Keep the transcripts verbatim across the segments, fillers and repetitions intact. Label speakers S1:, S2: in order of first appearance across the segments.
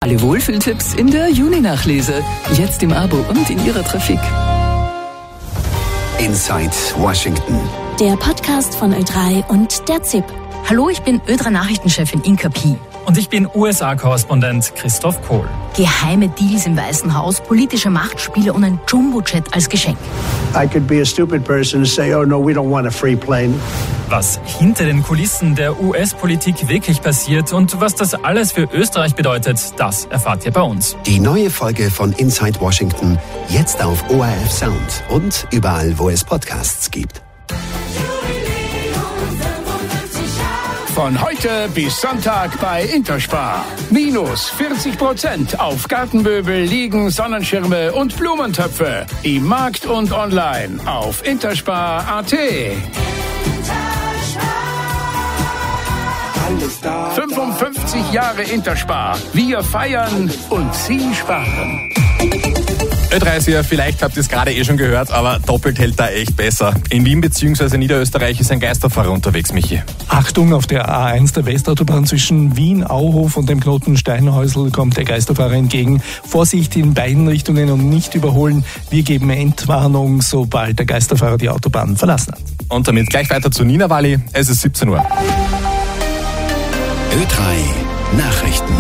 S1: Alle Wohlfühltipps in der Juni-Nachlese. Jetzt im Abo und in Ihrer Trafik.
S2: Inside Washington.
S3: Der Podcast von Ö drei und der Z I P.
S4: Hallo, ich bin Ö drei Nachrichtenchefin Inka Pi.
S5: Und ich bin U S A-Korrespondent Christoph Kohl.
S4: Geheime Deals im Weißen Haus, politische Machtspiele und ein Jumbo-Jet als Geschenk.
S6: I could be a stupid person and say, oh no, we don't want a free plane.
S5: Was hinter den Kulissen der U S-Politik wirklich passiert und was das alles für Österreich bedeutet, das erfahrt ihr bei uns.
S2: Die neue Folge von Inside Washington, jetzt auf O R F Sound und überall, wo es Podcasts gibt.
S7: Von heute bis Sonntag bei Interspar. Minus vierzig Prozent auf Gartenmöbel, Liegen, Sonnenschirme und Blumentöpfe. Im Markt und online auf interspar punkt a t. fünfundfünfzig Jahre Interspar. Wir feiern und Sie sparen.
S8: Ö drei ist ja, vielleicht habt ihr es gerade eh schon gehört, aber doppelt hält da echt besser. In Wien bzw. Niederösterreich ist ein Geisterfahrer unterwegs, Michi.
S9: Achtung, auf der A eins der Westautobahn zwischen Wien, Auhof und dem Knoten Steinhäusl kommt der Geisterfahrer entgegen. Vorsicht in beiden Richtungen und nicht überholen. Wir geben Entwarnung, sobald der Geisterfahrer die Autobahn verlassen hat.
S8: Und damit gleich weiter zu Nina Walli. Es ist siebzehn Uhr.
S2: Ö drei Nachrichten.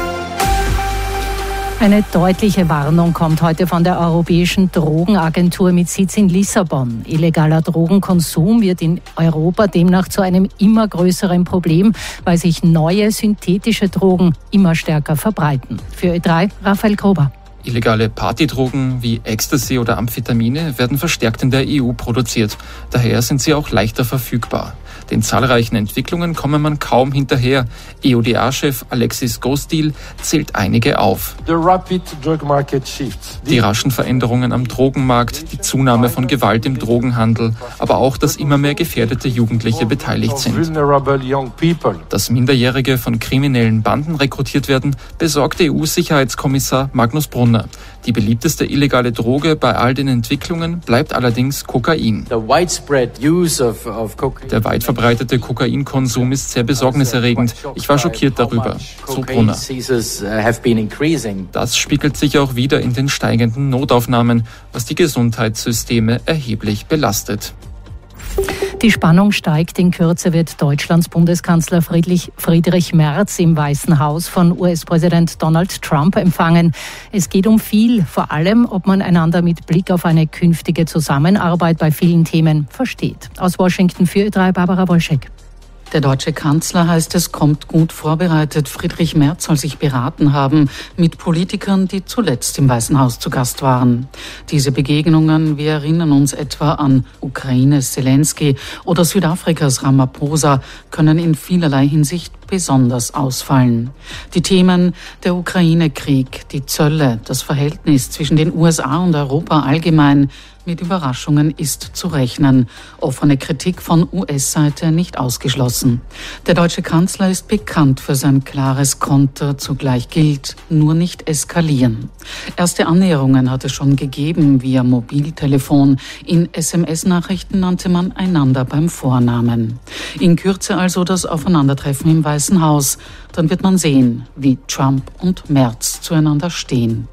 S10: Eine deutliche Warnung kommt heute von der Europäischen Drogenagentur mit Sitz in Lissabon. Illegaler Drogenkonsum wird in Europa demnach zu einem immer größeren Problem, weil sich neue synthetische Drogen immer stärker verbreiten. Für Ö drei, Raphael Grober.
S11: Illegale Partydrogen wie Ecstasy oder Amphetamine werden verstärkt in der E U produziert. Daher sind sie auch leichter verfügbar. Den zahlreichen Entwicklungen komme man kaum hinterher. E U D A-Chef Alexis Gostil zählt einige auf. Die raschen Veränderungen am Drogenmarkt, die Zunahme von Gewalt im Drogenhandel, aber auch, dass immer mehr gefährdete Jugendliche beteiligt sind. Dass Minderjährige von kriminellen Banden rekrutiert werden, besorgt E U-Sicherheitskommissar Magnus Brunner. Die beliebteste illegale Droge bei all den Entwicklungen bleibt allerdings Kokain. Der weit verbreitete Kokainkonsum ist sehr besorgniserregend. Ich war schockiert darüber, so Brunner. Das spiegelt sich auch wieder in den steigenden Notaufnahmen, was die Gesundheitssysteme erheblich belastet.
S10: Die Spannung steigt. In Kürze wird Deutschlands Bundeskanzler Friedrich, Friedrich Merz im Weißen Haus von U S-Präsident Donald Trump empfangen. Es geht um viel, vor allem, ob man einander mit Blick auf eine künftige Zusammenarbeit bei vielen Themen versteht. Aus Washington für Ö drei, Barbara Wolschek.
S12: Der deutsche Kanzler, heißt es, kommt gut vorbereitet. Friedrich Merz soll sich beraten haben mit Politikern, die zuletzt im Weißen Haus zu Gast waren. Diese Begegnungen, wir erinnern uns etwa an Ukraines Zelensky oder Südafrikas Ramaphosa, können in vielerlei Hinsicht besonders ausfallen. Die Themen der Ukraine-Krieg, die Zölle, das Verhältnis zwischen den U S A und Europa allgemein, mit Überraschungen ist zu rechnen. Offene Kritik von U S-Seite nicht ausgeschlossen. Der deutsche Kanzler ist bekannt für sein klares Konter. Zugleich gilt, nur nicht eskalieren. Erste Annäherungen hat es schon gegeben via Mobiltelefon. In S M S-Nachrichten nannte man einander beim Vornamen. In Kürze also das Aufeinandertreffen im Weißen Haus. Dann wird man sehen, wie Trump und Merz zueinander stehen.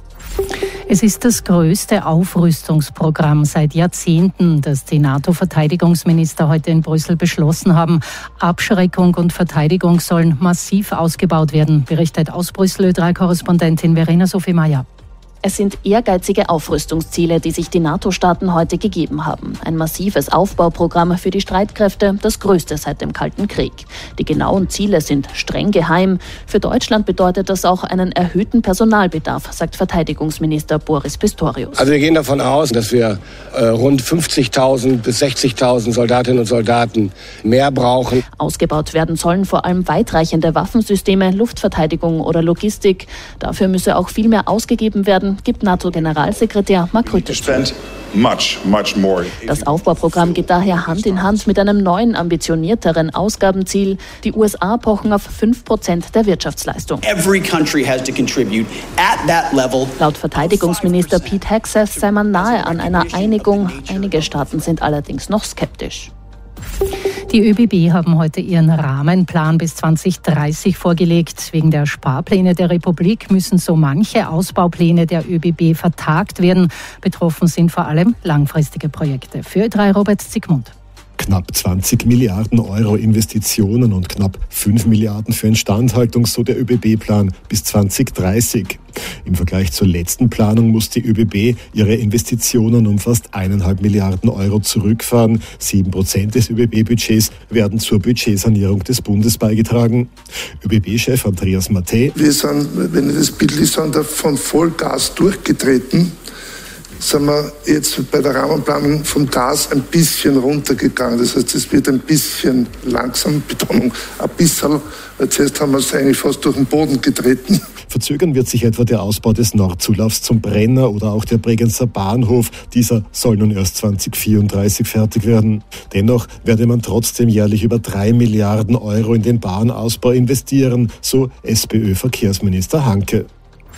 S10: Es ist das größte Aufrüstungsprogramm seit Jahrzehnten, das die NATO-Verteidigungsminister heute in Brüssel beschlossen haben. Abschreckung und Verteidigung sollen massiv ausgebaut werden, berichtet aus Brüssel Ö drei-Korrespondentin Verena Sophie Mayer.
S3: Es sind ehrgeizige Aufrüstungsziele, die sich die NATO-Staaten heute gegeben haben. Ein massives Aufbauprogramm für die Streitkräfte, das größte seit dem Kalten Krieg. Die genauen Ziele sind streng geheim. Für Deutschland bedeutet das auch einen erhöhten Personalbedarf, sagt Verteidigungsminister Boris Pistorius.
S13: Also wir gehen davon aus, dass wir äh, rund fünfzigtausend bis sechzigtausend Soldatinnen und Soldaten mehr brauchen.
S3: Ausgebaut werden sollen vor allem weitreichende Waffensysteme, Luftverteidigung oder Logistik. Dafür müsse auch viel mehr ausgegeben werden, gibt NATO-Generalsekretär Mark Rutte zu. Das Aufbauprogramm geht daher Hand in Hand mit einem neuen, ambitionierteren Ausgabenziel. Die U S A pochen auf fünf Prozent der Wirtschaftsleistung. Laut Verteidigungsminister Pete Hegseth sei man nahe an einer Einigung. Einige Staaten sind allerdings noch skeptisch.
S10: Die ÖBB haben heute ihren Rahmenplan bis zwanzig dreißig vorgelegt. Wegen der Sparpläne der Republik müssen so manche Ausbaupläne der ÖBB vertagt werden. Betroffen sind vor allem langfristige Projekte. Für Ö drei Robert Zsigmund.
S14: Knapp zwanzig Milliarden Euro Investitionen und knapp fünf Milliarden für Instandhaltung, so der ÖBB-Plan bis zwanzig dreißig. Im Vergleich zur letzten Planung muss die ÖBB ihre Investitionen um fast eineinhalb Milliarden Euro zurückfahren. Sieben Prozent des ÖBB-Budgets werden zur Budgetsanierung des Bundes beigetragen. ÖBB-Chef Andreas Mattei.
S15: Wir sind, wenn ich das bildlich sagen darf, von Vollgas durchgetreten. Sind wir jetzt bei der Rahmenplanung vom Gas ein bisschen runtergegangen. Das heißt, es wird ein bisschen langsam, Betonung, ein bisschen, weil zuerst haben wir es eigentlich fast durch den Boden getreten.
S14: Verzögern wird sich etwa der Ausbau des Nordzulaufs zum Brenner oder auch der Bregenzer Bahnhof. Dieser soll nun erst zwanzig vierunddreißig fertig werden. Dennoch werde man trotzdem jährlich über drei Milliarden Euro in den Bahnausbau investieren, so SPÖ-Verkehrsminister Hanke.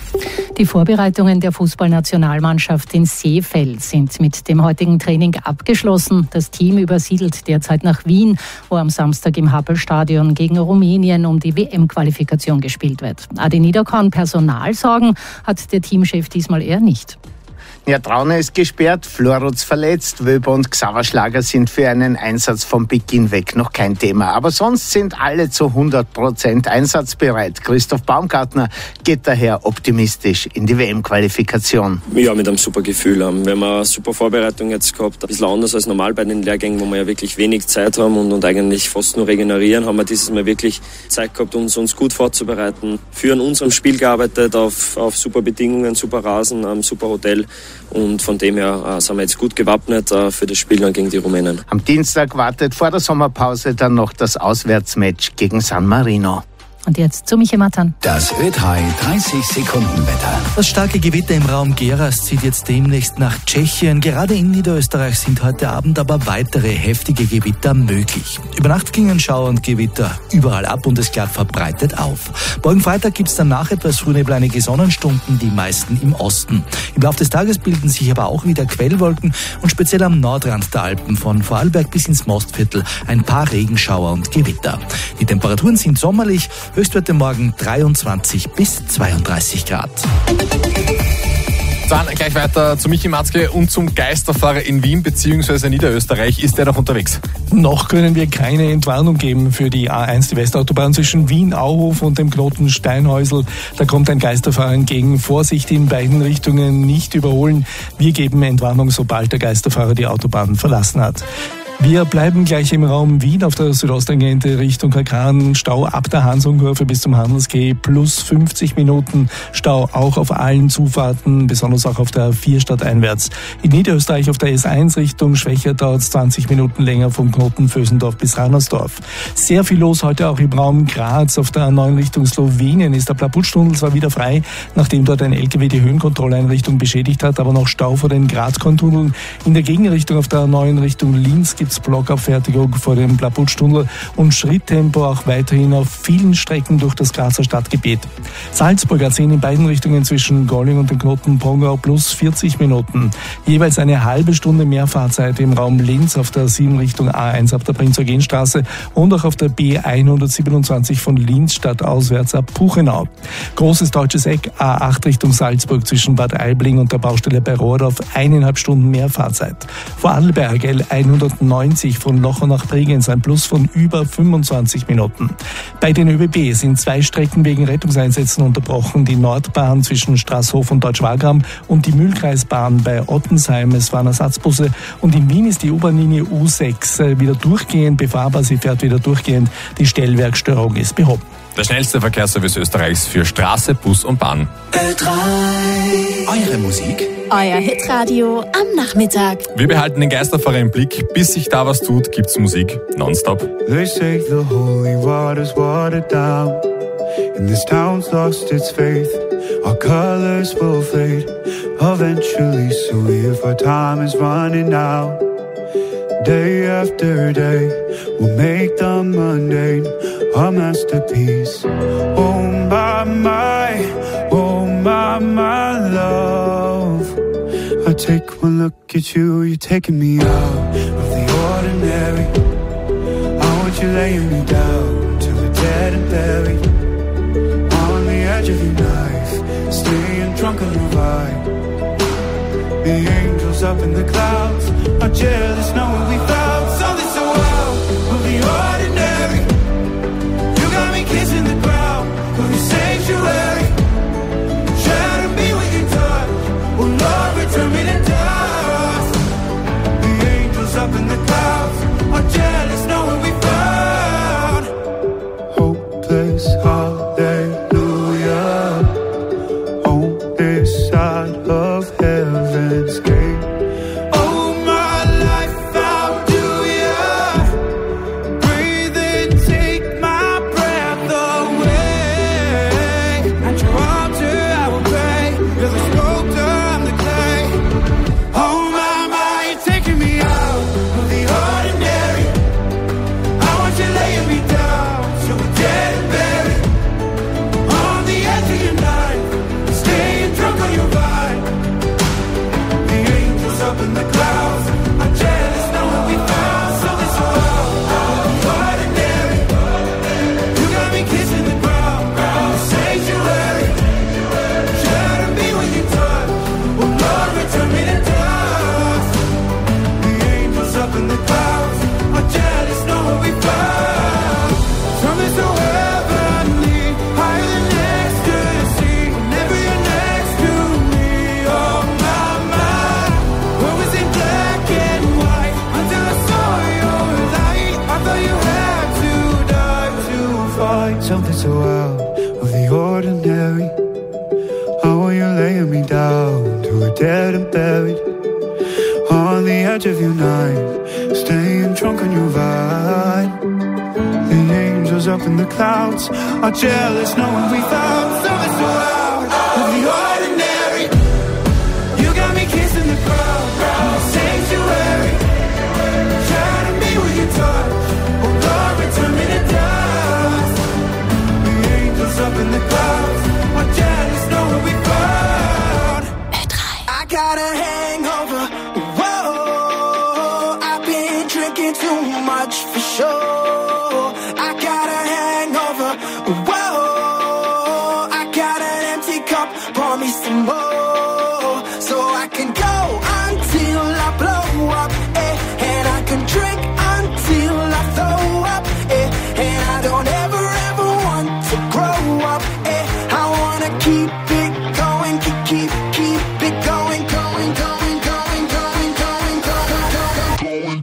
S10: Die Vorbereitungen der Fußballnationalmannschaft in Seefeld sind mit dem heutigen Training abgeschlossen. Das Team übersiedelt derzeit nach Wien, wo am Samstag im Happel-Stadion gegen Rumänien um die W M-Qualifikation gespielt wird. Adi Niederkorn, Personalsorgen hat der Teamchef diesmal eher nicht.
S16: Ja, Traune ist gesperrt, Florutz verletzt, Wöber und Xaverschlager sind für einen Einsatz vom Beginn weg noch kein Thema. Aber sonst sind alle zu hundert Prozent einsatzbereit. Christoph Baumgartner geht daher optimistisch in die W M-Qualifikation.
S17: Ja, mit einem super Gefühl. Wir haben eine super Vorbereitung jetzt gehabt. Ein bisschen anders als normal bei den Lehrgängen, wo wir ja wirklich wenig Zeit haben und, und eigentlich fast nur regenerieren, haben wir dieses Mal wirklich Zeit gehabt, uns, uns gut vorzubereiten. Für an unserem Spiel gearbeitet, auf, auf super Bedingungen, super Rasen, um, super Hotel. Und von dem her äh, sind wir jetzt gut gewappnet äh, für das Spiel dann gegen die Rumänen.
S16: Am Dienstag wartet vor der Sommerpause dann noch das Auswärtsmatch gegen San Marino.
S10: Und jetzt zu Michi Matan.
S2: Das Ö drei dreißig Sekunden Wetter.
S18: Das starke Gewitter im Raum Gera zieht jetzt demnächst nach Tschechien. Gerade in Niederösterreich sind heute Abend aber weitere heftige Gewitter möglich. Über Nacht klingen Schauer und Gewitter überall ab und es klart verbreitet auf. Morgen Freitag gibt es danach etwas frühnebeleinige Sonnenstunden, die meisten im Osten. Im Laufe des Tages bilden sich aber auch wieder Quellwolken und speziell am Nordrand der Alpen von Vorarlberg bis ins Mostviertel ein paar Regenschauer und Gewitter. Die Temperaturen sind sommerlich. Höchstwerte morgen dreiundzwanzig bis zweiunddreißig Grad.
S8: Dann gleich weiter zu Michi Matzke und zum Geisterfahrer in Wien bzw. Niederösterreich. Ist der noch unterwegs?
S9: Noch können wir keine Entwarnung geben für die A eins, die Westautobahn zwischen Wien-Auhof und dem Knoten Steinhäusl. Da kommt ein Geisterfahrer entgegen. Vorsicht in beiden Richtungen, nicht überholen. Wir geben Entwarnung, sobald der Geisterfahrer die Autobahn verlassen hat. Wir bleiben gleich im Raum Wien auf der Südosttangente Richtung Kakran. Stau ab der Hansung-Kurve bis zum Handelsquai plus fünfzig Minuten. Stau auch auf allen Zufahrten, besonders auch auf der A vier stadteinwärts. In Niederösterreich auf der S eins Richtung Schwächer dauert es zwanzig Minuten länger vom Knoten Vösendorf bis Rannersdorf. Sehr viel los heute auch im Raum Graz. Auf der A neun Richtung Slowenien ist der Plaputstunnel zwar wieder frei, nachdem dort ein L K W die Höhenkontrolleinrichtung beschädigt hat, aber noch Stau vor den Grazkorntunneln. In der Gegenrichtung auf der A neun Richtung Linz gibt Blockabfertigung vor dem Plaputstunnel und Schritttempo auch weiterhin auf vielen Strecken durch das Grazer Stadtgebiet. Salzburg A zehn in beiden Richtungen zwischen Golling und dem Knoten Pongau plus vierzig Minuten. Jeweils eine halbe Stunde mehr Fahrzeit im Raum Linz auf der sieben Richtung A eins ab der Prinz-Eugen-Straße und auch auf der B hundertsiebenundzwanzig von Linz stadtauswärts ab Puchenau. Großes Deutsches Eck A acht Richtung Salzburg zwischen Bad Aibling und der Baustelle bei Rohrdorf eineinhalb Stunden mehr Fahrzeit. Vorarlberg L hundertneunzig von Locher nach Bregenz ein Plus von über fünfundzwanzig Minuten. Bei den ÖBB sind zwei Strecken wegen Rettungseinsätzen unterbrochen. Die Nordbahn zwischen Straßhof und Deutsch-Wagram und die Mühlkreisbahn bei Ottensheim. Es waren Ersatzbusse. Und in Wien ist die U-Bahn-Linie U sechs wieder durchgehend befahrbar. Sie fährt wieder durchgehend. Die Stellwerkstörung ist behoben.
S8: Der schnellste Verkehrsservice Österreichs für Straße, Bus und Bahn.
S2: Ö drei. Eure Musik.
S19: Euer Hitradio am Nachmittag.
S8: Wir behalten den Geisterfahrer im Blick. Bis sich da was tut, gibt's Musik nonstop.
S20: They say the holy water's watered down, and this town's lost its faith. Our colors will fade eventually, so if our time is running out, day after day, we'll make the mundane a masterpiece. Oh my, my, oh my, my love. I take one look at you, you're taking me out of the ordinary. I you laying me down till we're dead and buried. On the edge of your knife, staying drunk on your vibe. The angels up in the clouds are jealous knowing we found something so wild of the ordinary. You got me kissing the ground of your sanctuary. Try to be with your touch, oh Lord, return me to dust. The angels up in the clouds are jealous knowing we found hopeless hallelujah on this side of heaven's gate. Oh my life, how do ya breathe and take my breath away? At your altar I will pray, you're the sculptor, I'm the clay. Oh my, my, you're taking me out of the ordinary. I want you laying me down so we're dead and buried. On the edge of your knife, staying drunk on your vine. The angels up in the clouds are jealous knowing we found something so wild of the ordinary. You got me kissing the ground in the sanctuary. Try to be with your touch, oh Lord, return me to dust. The angels up in the clouds are jealous knowing we found something so heavenly, higher than ecstasy. Whenever you're next to me, oh my, my. What was in black and white until I saw your light? I thought you had to die to find something so out of the ordinary. How are you laying me down till we're dead and buried? On the edge of your knife, staying drunk on your vine. The angels up in the clouds are jealous knowing we found something so out of the ordinary. You got me kissing the ground in the sanctuary. Try to be with your touch, oh Lord, return me to dust. The angels up in the clouds are jealous knowing we found I got a hangover, whoa, I've been drinking too much for sure. I got a hangover, whoa, I got an empty cup, pour me some more. So I can go until I blow up, eh, and I can drink until I throw up, eh, and I don't ever, ever want to grow up, eh, I wanna keep it going, keep, keep, keep it going, going, going, going, going, going, going, going, going.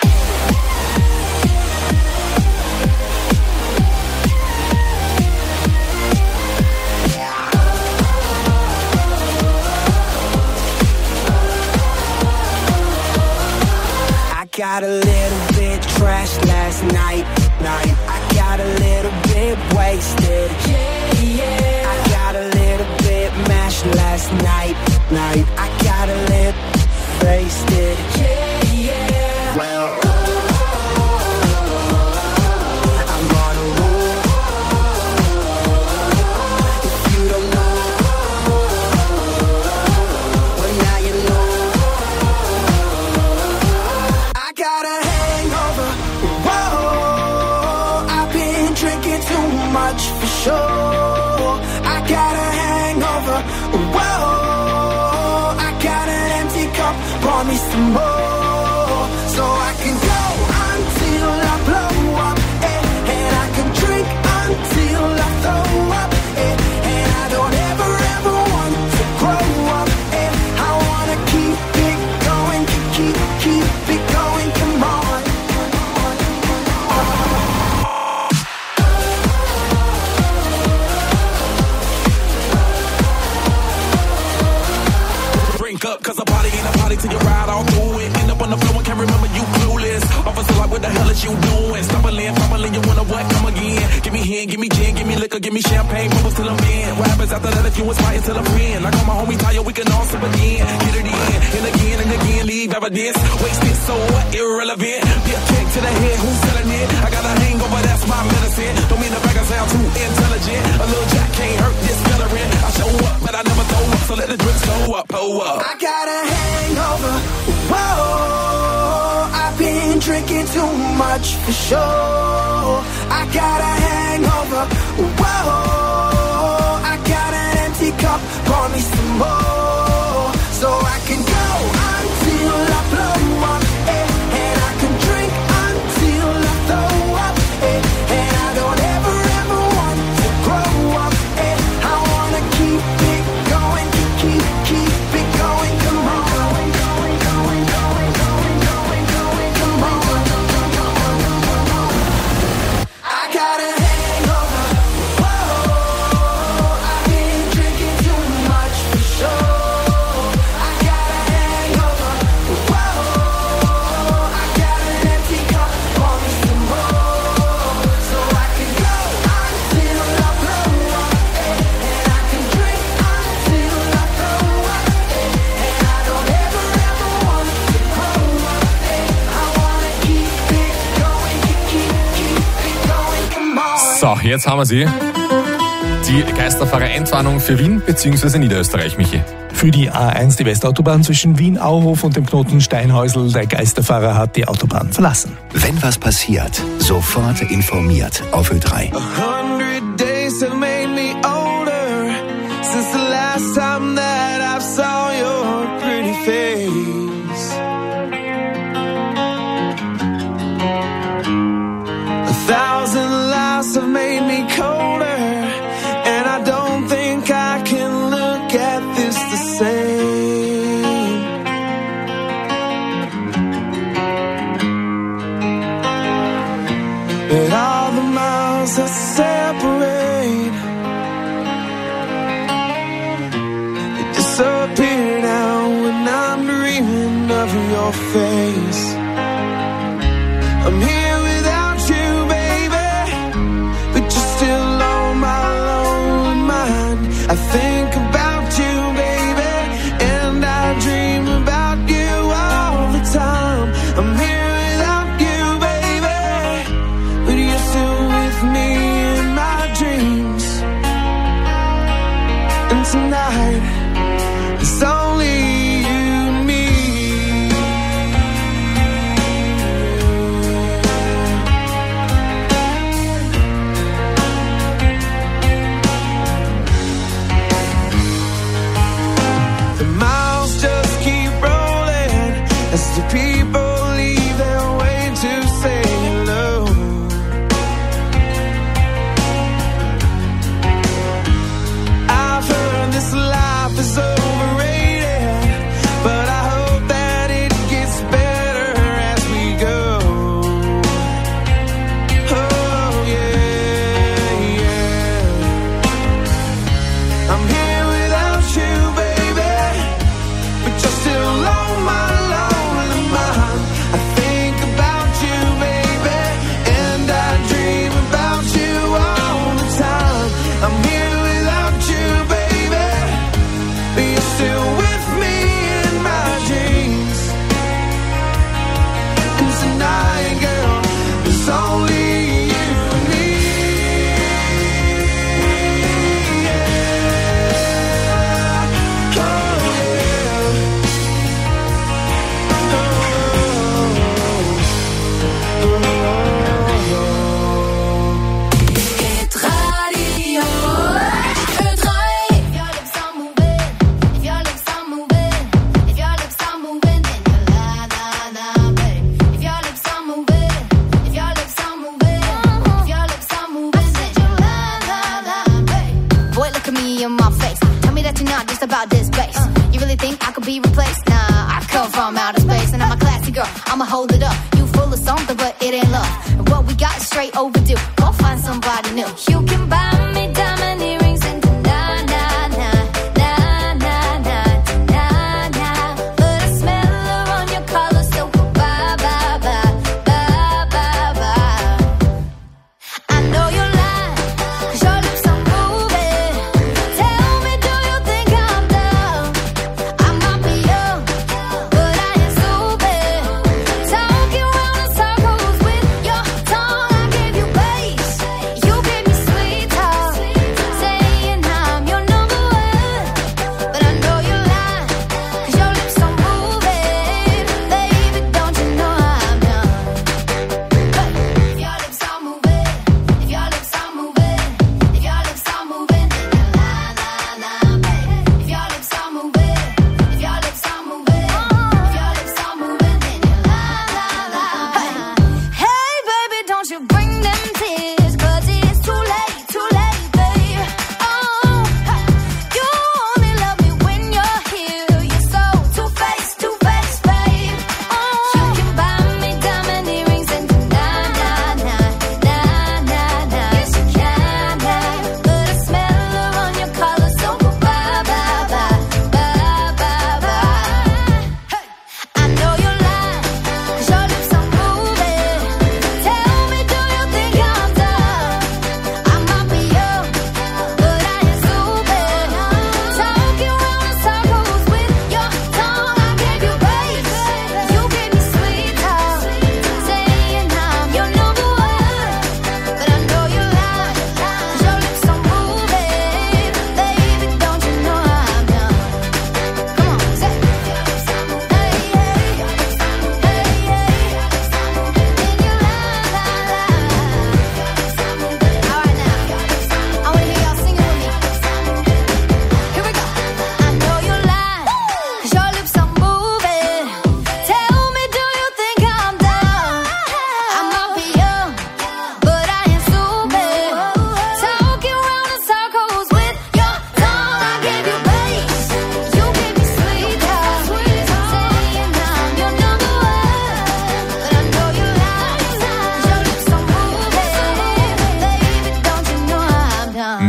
S20: I got a little bit trashed last night, night. I got a little bit wasted, yeah, yeah. I got a little bit mashed last night, night. I got a little wasted, yeah, yeah. Well, I'm gonna roll. If you don't know, well now you know. I got a hangover, whoa, I've been drinking too much for sure. I got a hangover, whoa, I got an empty cup, pour me some more. So I can go until I blow up, eh, and I can drink until I throw up, eh, and I don't ever, ever want to grow up, eh, I wanna keep it going, keep, keep, keep it going, come on.
S21: Drink up, cause a party ain't a party till you ride all through it. End up on the floor and can't remember you clueless. Officer like, what the hell is you doing? Stumbling, fumbling, you wanna what? Come again. Give me hand, give me gin, give me liquor, give me champagne, bubbles till I'm in. What happens after that if you was fighting till I'm in? Like all my homies tired, we can all sip again. Get it in, and again and again, leave evidence. Wasted, so what? Irrelevant. Be a kick to the head, who's selling it? I got a hangover, that's my medicine. Don't mean the bag I sound too intelligent. A little jack can't hurt this veteran. I show up, but I never throw up, so let the drinks go up, oh up.
S20: I got a hangover, whoa, I've been drinking
S21: drinking too much for sure. I got a hangover, whoa. I got an empty cup, pour me some more. So I can go until I blow up, eh, and I can drink until I throw up, eh, and I don't ever, ever want to grow up, eh. I wanna keep it going, keep, keep it going, come on. Going, going, going, going, going, going, going, come on. I got a hangover, whoa. I've been drinking too much for sure.
S8: So, jetzt haben wir sie. Die Geisterfahrer-Endwarnung für Wien bzw. Niederösterreich, Michi.
S9: Für die A eins, die Westautobahn zwischen Wien-Auhof und dem Knoten Steinhäusl. Der Geisterfahrer hat die Autobahn verlassen.
S2: Wenn was passiert, sofort informiert auf Ö drei.
S21: Have made me colder, and I don't think I can look at this the same. But all the miles that separate, they disappear now when I'm dreaming of your face. I'm here without you, I think about you, baby, and I dream about you all the time. I'm here without you, baby, but you're still with me in my dreams. And tonight, it's only you and me. The people leave their way to say hello. I've heard this life is overrated, but I hope that it gets better as we go. Oh yeah, yeah. I'm here without you, baby, but you're still on my I'ma hold it up. You full of something, but it ain't love. And what we got is straight overdue. Go find somebody new. You can buy me diamond earrings and na na na na na na na na. But I smell her on your collar, so bye bye bye bye bye bye. I know you're lying, 'cause your lips are moving. Tell me, do you think I'm dumb? I might be young, but I ain't stupid. Talking round in circles with your tongue. I give you bass, you give me sweet talk.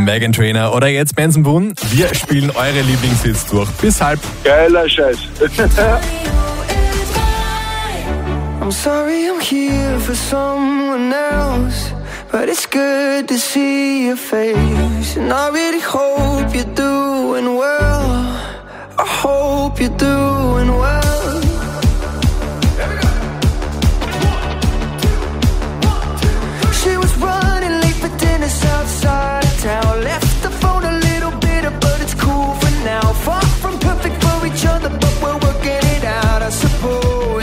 S8: Meghan Trainor oder jetzt Benson Boone. Wir spielen eure Lieblingshits durch. Bis halb.
S1: Geiler Scheiß.
S22: I'm sorry I'm here for someone else, but it's good to see your face. And I really hope you're doing well. I hope you're doing well. She was running late for dinner outside of town. Left the phone a little bitter, but it's cool for now. Far from perfect for each other, but we're working it out, I suppose.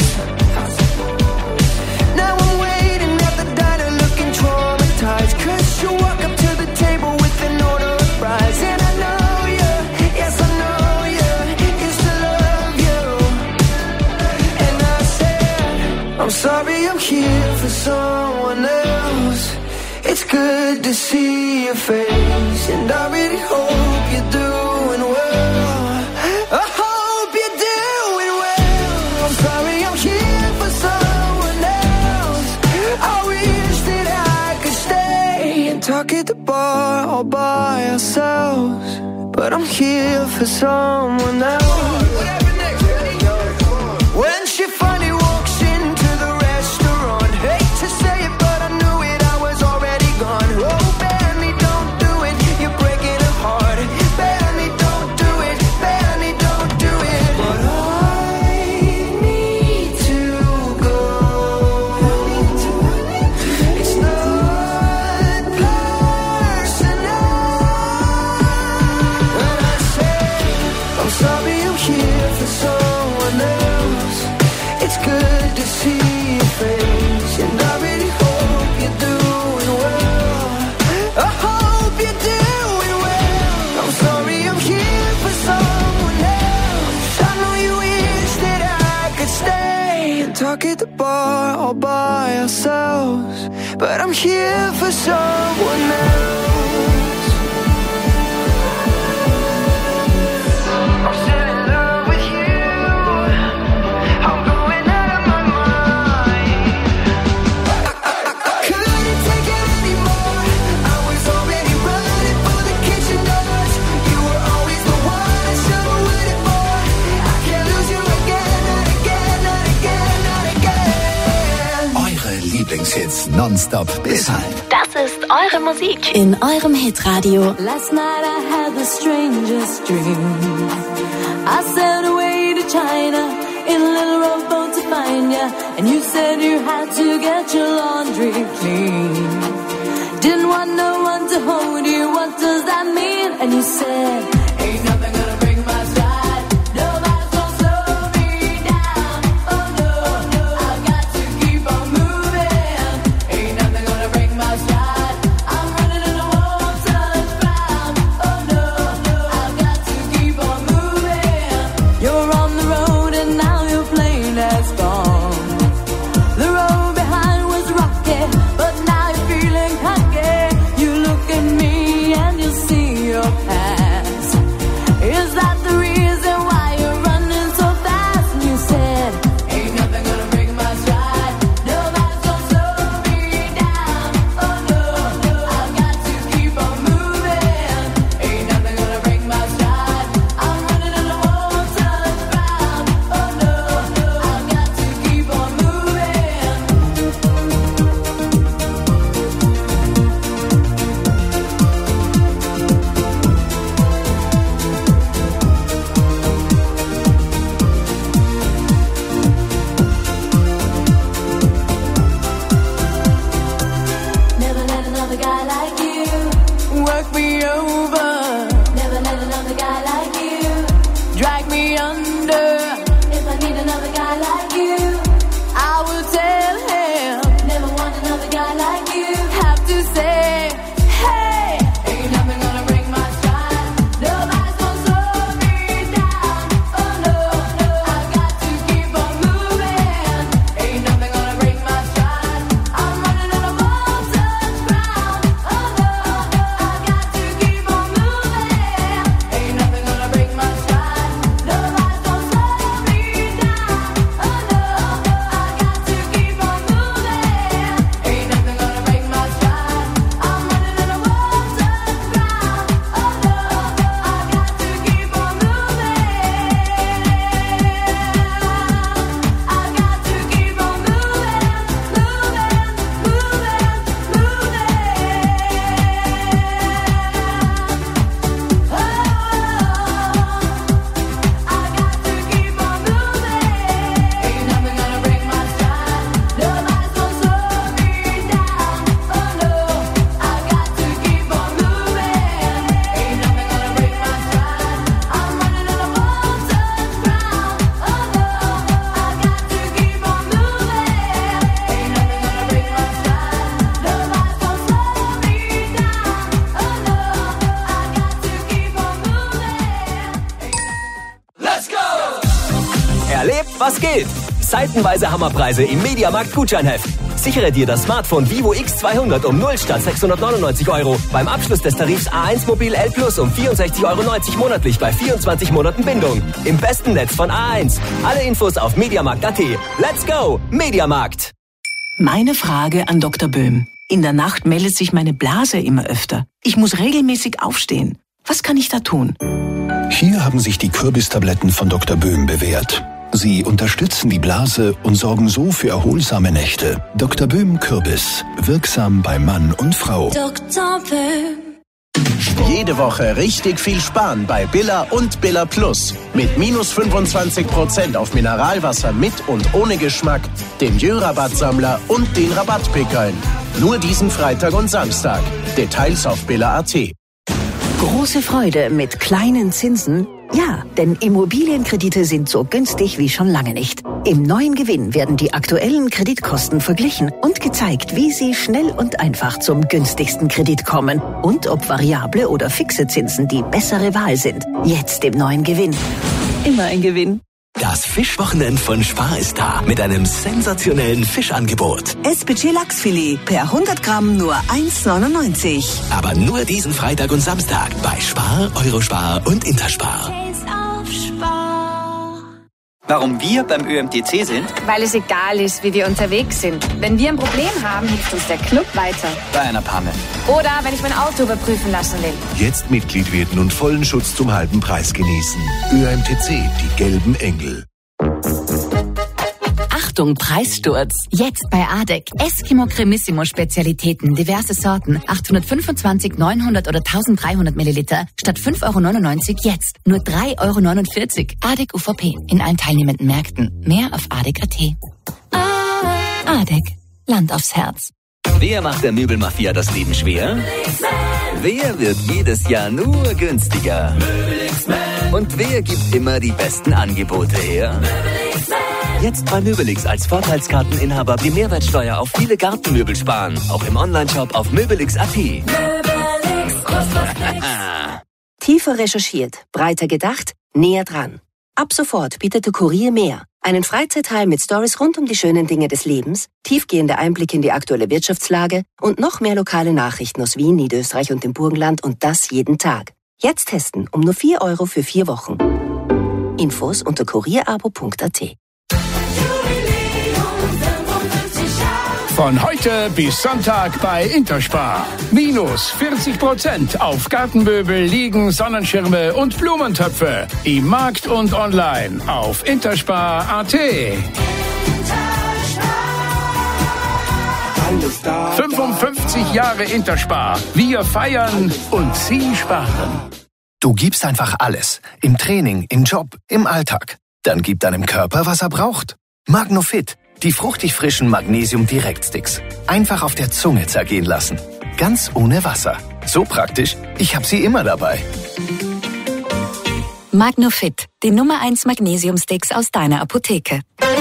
S22: Now I'm waiting at the diner looking traumatized, 'cause you walk up to the table with an order of fries. And I know you, yes I know you, used to love you. And I said, I'm sorry I'm here for someone else. It's good to see your face, and I really hope you're doing well. I hope you're doing well. I'm sorry I'm here for someone else. I wish that I could stay and talk at the bar all by ourselves, but I'm here for someone else. When she finally walks into the restaurant, hate to say it, but I knew it, I was already gone. Oh, Benny, don't do it, you're breaking her heart. Benny, don't do it, Benny, don't do it. But I need to go. It's not personal. When I say I'm sorry I'm here for someone else, it's good to see your face, and I really hope you're doing well. I hope you're doing well. I'm sorry I'm here for someone else. I know you wish that I could stay and talk at the bar all by ourselves, but I'm here for someone else. I'm still in love with you. I'm going out of my mind. Couldn't take it anymore. I was already running for the kitchen doors. You were always the one I should have waited for. I can't lose you again, not again, not again, not again.
S2: Eure Lieblingshits nonstop bis halb.
S19: Das ist eure Musik in eurem Hitradio.
S23: Last night I had the strangest dream. I sailed away to China in a little rowboat to find ya, and you said you had to get your laundry clean. Didn't want no one to hold you, what does that mean? And you said, ain't nothing gonna break my stride. Nobody's gonna slow me down. Oh no, no, I've got to keep on moving. Ain't nothing gonna break my stride. I'm running and I won't touch ground. Oh no, no, I've got to keep on moving. You're on the road and now your plane has gone. The road behind was rocky, but now you're feeling cocky. You look at me and you see your past. Is that the reason why you're running so fast? And you said, ain't nothing gonna break my stride. Nobody's gonna slow me down. Oh no, no, I've got to keep on moving. Ain't nothing gonna break my stride. I'm running and I won't touch ground. Oh no, no, I've got to keep on moving.
S1: Was geht? Seitenweise Hammerpreise im Mediamarkt Gutscheinheft. Sichere dir das Smartphone Vivo X zweihundert um null statt sechshundertneunundneunzig Euro. Beim Abschluss des Tarifs A eins Mobil L Plus um vierundsechzig Euro neunzig monatlich bei vierundzwanzig Monaten Bindung. Im besten Netz von A eins. Alle Infos auf mediamarkt punkt at. Let's go, Mediamarkt!
S4: Meine Frage an Doktor Böhm. In der Nacht meldet sich meine Blase immer öfter. Ich muss regelmäßig aufstehen. Was kann ich da tun?
S2: Hier haben sich die Kürbistabletten von Doktor Böhm bewährt. Sie unterstützen die Blase und sorgen so für erholsame Nächte. Doktor Böhm Kürbis. Wirksam bei Mann und Frau.
S19: Doktor Böhm.
S6: Jede Woche richtig viel sparen bei Billa und Billa Plus. Mit minus fünfundzwanzig Prozent auf Mineralwasser mit und ohne Geschmack, dem Jö-Rabattsammler und den Rabattpickeln. Nur diesen Freitag und Samstag. Details auf billa punkt at.
S24: Große Freude mit kleinen Zinsen? Ja, denn Immobilienkredite sind so günstig wie schon lange nicht. Im neuen Gewinn werden die aktuellen Kreditkosten verglichen und gezeigt, wie Sie schnell und einfach zum günstigsten Kredit kommen und ob variable oder fixe Zinsen die bessere Wahl sind. Jetzt im neuen Gewinn. Immer ein Gewinn.
S1: Das Fischwochenende von Spar ist da mit einem sensationellen Fischangebot.
S25: S P C Lachsfilet per hundert Gramm nur eins neunundneunzig.
S1: Aber nur diesen Freitag und Samstag bei Spar, Eurospar und Interspar.
S26: Warum wir beim Ö M T C sind?
S27: Weil es egal ist, wie wir unterwegs sind. Wenn wir ein Problem haben, hilft uns der Club weiter.
S26: Bei einer Panne.
S27: Oder wenn ich mein Auto überprüfen lassen will.
S28: Jetzt Mitglied werden und vollen Schutz zum halben Preis genießen. Ö M T C, die gelben Engel.
S29: Achtung, Preissturz. Jetzt bei Adek. Eskimo Cremissimo Spezialitäten, diverse Sorten. achthundertfünfundzwanzig, neunhundert oder dreizehnhundert Milliliter. Statt fünf Euro neunundneunzig jetzt nur drei Euro neunundvierzig. Adek U V P. In allen teilnehmenden Märkten. Mehr auf adek punkt at. Adek. Land aufs Herz.
S1: Wer macht der Möbelmafia das Leben schwer? Wer wird jedes Jahr nur günstiger? Und wer gibt immer die besten Angebote her? Jetzt bei Möbelix als Vorteilskarteninhaber die Mehrwertsteuer auf viele Gartenmöbel sparen. Auch im Onlineshop auf möbelix punkt at.
S24: Tiefer recherchiert, breiter gedacht, näher dran. Ab sofort bietet der Kurier mehr. Einen Freizeitteil mit Stories rund um die schönen Dinge des Lebens, tiefgehende Einblicke in die aktuelle Wirtschaftslage und noch mehr lokale Nachrichten aus Wien, Niederösterreich und dem Burgenland und das jeden Tag. Jetzt testen um nur vier Euro für vier Wochen. Infos unter kurierabo punkt at.
S7: Von heute bis Sonntag bei Interspar. Minus vierzig Prozent auf Gartenmöbel, Liegen, Sonnenschirme und Blumentöpfe. Im Markt und online auf interspar punkt at. fünfundfünfzig Jahre Interspar. Wir feiern und Sie sparen.
S30: Du gibst einfach alles. Im Training, im Job, im Alltag. Dann gib deinem Körper, was er braucht. Magnofit. Die fruchtig frischen Magnesium-Direkt-Sticks. Einfach auf der Zunge zergehen lassen. Ganz ohne Wasser. So praktisch, ich habe sie immer dabei.
S29: Magnofit. Die Nummer eins Magnesium-Sticks aus deiner Apotheke.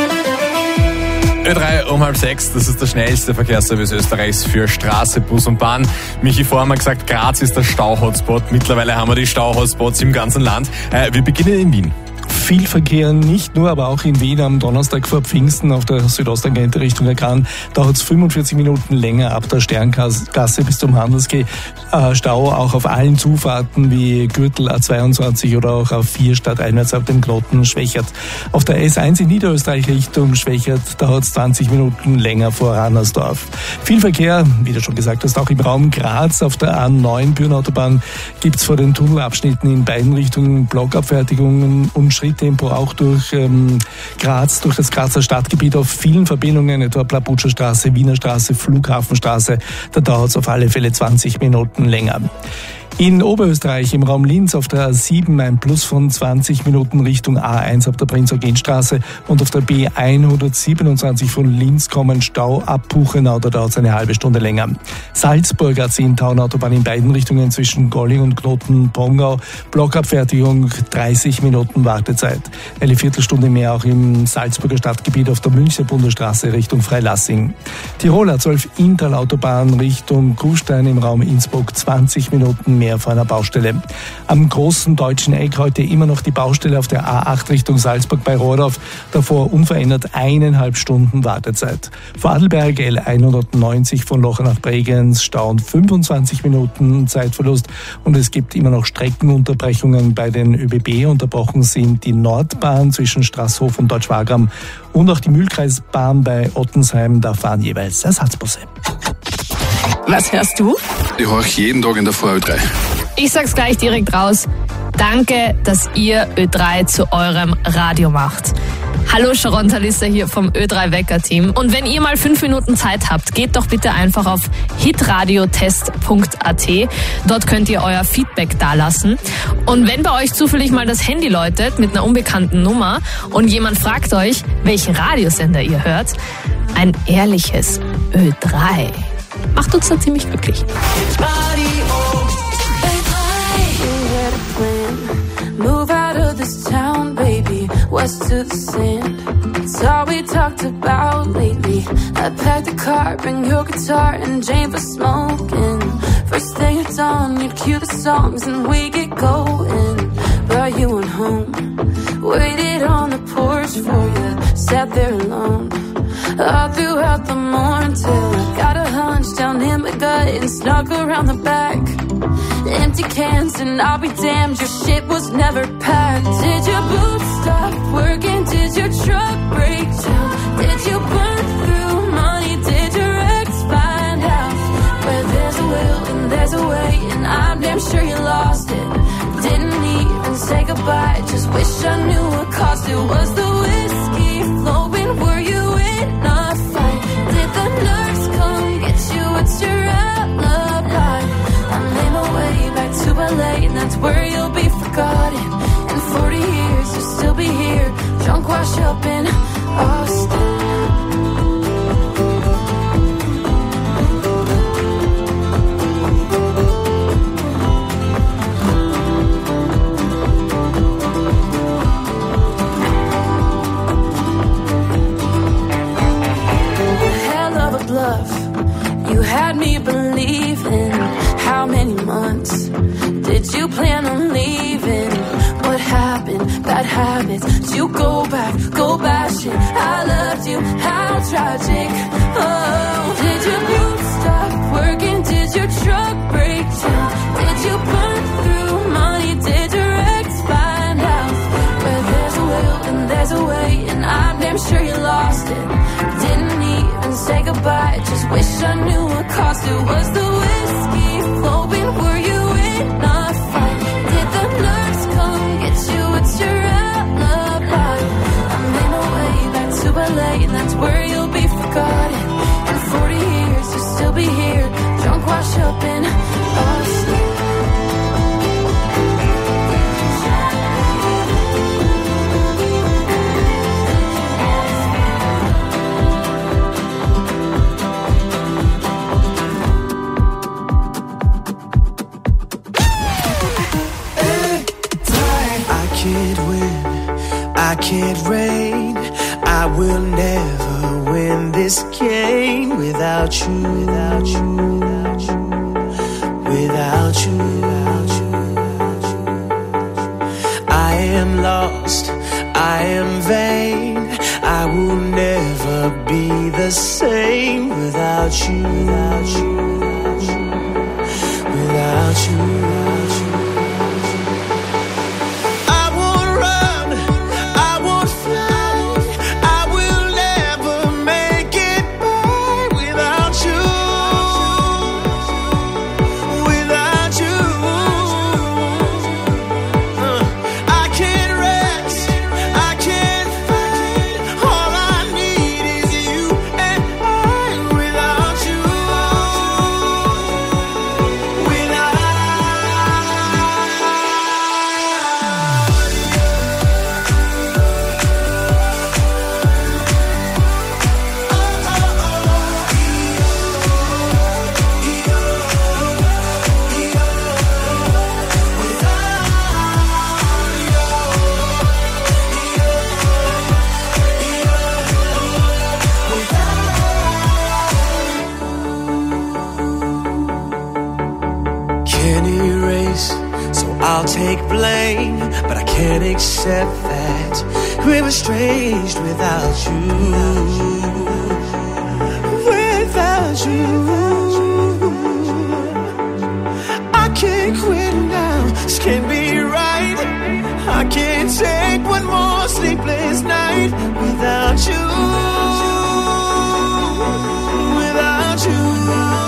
S8: Ö drei um halb sechs, das ist der schnellste Verkehrsservice Österreichs für Straße, Bus und Bahn. Michi, vorher haben wir gesagt, Graz ist der Stau-Hotspot. Mittlerweile haben wir die Stau-Hotspots im ganzen Land. Äh, wir beginnen in Wien.
S9: Viel Verkehr, nicht nur, aber auch in Wien am Donnerstag vor Pfingsten auf der Südosttangente Richtung Erkran dauert es fünfundvierzig Minuten länger ab der Sterngasse bis zum Handelsquai. Äh, Stau auch auf allen Zufahrten wie Gürtel A zweiundzwanzig oder auch A vier stadteinwärts ab dem Knoten Schwächert. Auf der S eins in Niederösterreich Richtung Schwächert dauert es zwanzig Minuten länger vor Rannersdorf. Viel Verkehr, wie du schon gesagt hast, auch im Raum Graz auf der A neun Bürenautobahn gibt es vor den Tunnelabschnitten in beiden Richtungen Blockabfertigungen und Schritttempo auch durch ähm, Graz, durch das Grazer Stadtgebiet auf vielen Verbindungen, etwa Plaputscher Straße, Wiener Straße, Flughafenstraße. Da dauert es auf alle Fälle zwanzig Minuten länger. In Oberösterreich im Raum Linz auf der A sieben ein Plus von zwanzig Minuten Richtung A eins auf der Prinz-Eugen-Straße und auf der B hundertsiebenundzwanzig von Linz kommen Stau ab Buchenau, da dauert es eine halbe Stunde länger. Salzburg A zehn Taunautobahn in beiden Richtungen zwischen Golling und Knoten-Pongau, Blockabfertigung, dreißig Minuten Wartezeit. Eine Viertelstunde mehr auch im Salzburger Stadtgebiet auf der Münchner Bundesstraße Richtung Freilassing. Tiroler zwölf Inntal-Autobahn Richtung Kufstein im Raum Innsbruck, zwanzig Minuten mehr mehr vor einer Baustelle. Am großen deutschen Eck heute immer noch die Baustelle auf der A acht Richtung Salzburg bei Rohrdorf. Davor unverändert eineinhalb Stunden Wartezeit. Vorarlberg L hundertneunzig von Locher nach Bregenz, Stau und fünfundzwanzig Minuten Zeitverlust. Und es gibt immer noch Streckenunterbrechungen bei den ÖBB. Unterbrochen sind die Nordbahn zwischen Straßhof und Deutsch-Wagram und auch die Mühlkreisbahn bei Ottensheim. Da fahren jeweils Ersatzbusse.
S3: Was hörst du?
S5: Ich höre jeden Tag in der Früh Ö drei.
S3: Ich sag's gleich direkt raus. Danke, dass ihr Ö drei zu eurem Radio macht. Hallo, Sharon Talissa hier vom Ö drei Wecker-Team. Und wenn ihr mal fünf Minuten Zeit habt, geht doch bitte einfach auf hitradiotest punkt a t. Dort könnt ihr euer Feedback dalassen. Und wenn bei euch zufällig mal das Handy läutet mit einer unbekannten Nummer und jemand fragt euch, welchen Radiosender ihr hört, ein ehrliches Ö drei macht uns dann ziemlich glücklich.
S23: Move out of this town, baby, west to the sand. It's all we talked about lately. I packed the car, bring your guitar and Jane for smoking. First thing at dawn, you'd cue the songs and we get going. But you went home, waited on the porch for you, sat there alone. All throughout the morning till I got a hunch down in my gut and snuck around the back. Empty cans and I'll be damned, your shit was never packed. Did your boots stop working? Did your truck break down? Did you burn through money? Did your ex find out? Where there's a will and there's a way, and I'm damn sure you lost it. Didn't even say goodbye, just wish I knew what caused it. Was the whiskey flowing? Were you in a fight? Did the nurse come get you? What's your alibi? I made my way back to L A, and that's where you'll be forgotten. In forty years, you'll still be here, drunk, washed up in Austin. Hell of a bluff, you had me believing. How many months did you plan on leaving? What happened? Bad habits. Did you go back, go bashing? I loved you, how tragic. Oh, did your boots stop working? Did your truck break down? Did you burn through money? Did your ex find out? Where there's a will and there's a way, and I'm damn sure you lost it. Didn't even say goodbye, just wish I knew what caused it. Was the whiskey flowing? Were you in a fight? Did the nurse come get you? What's your alibi? I made my way back to L A, and that's where you'll be forgotten. In forty years, you'll still be here, drunk, washed up in Austin.
S22: I can't reign, I will never win this game without you, without you, without you, without you, without you. I am lost, I am vain, I will never be the same without you, without you, without you, without you, without you. Without take blame, but I can't accept that we're estranged without you. Without you, I can't quit now. This can't be right. I can't take one more sleepless night without you. Without you.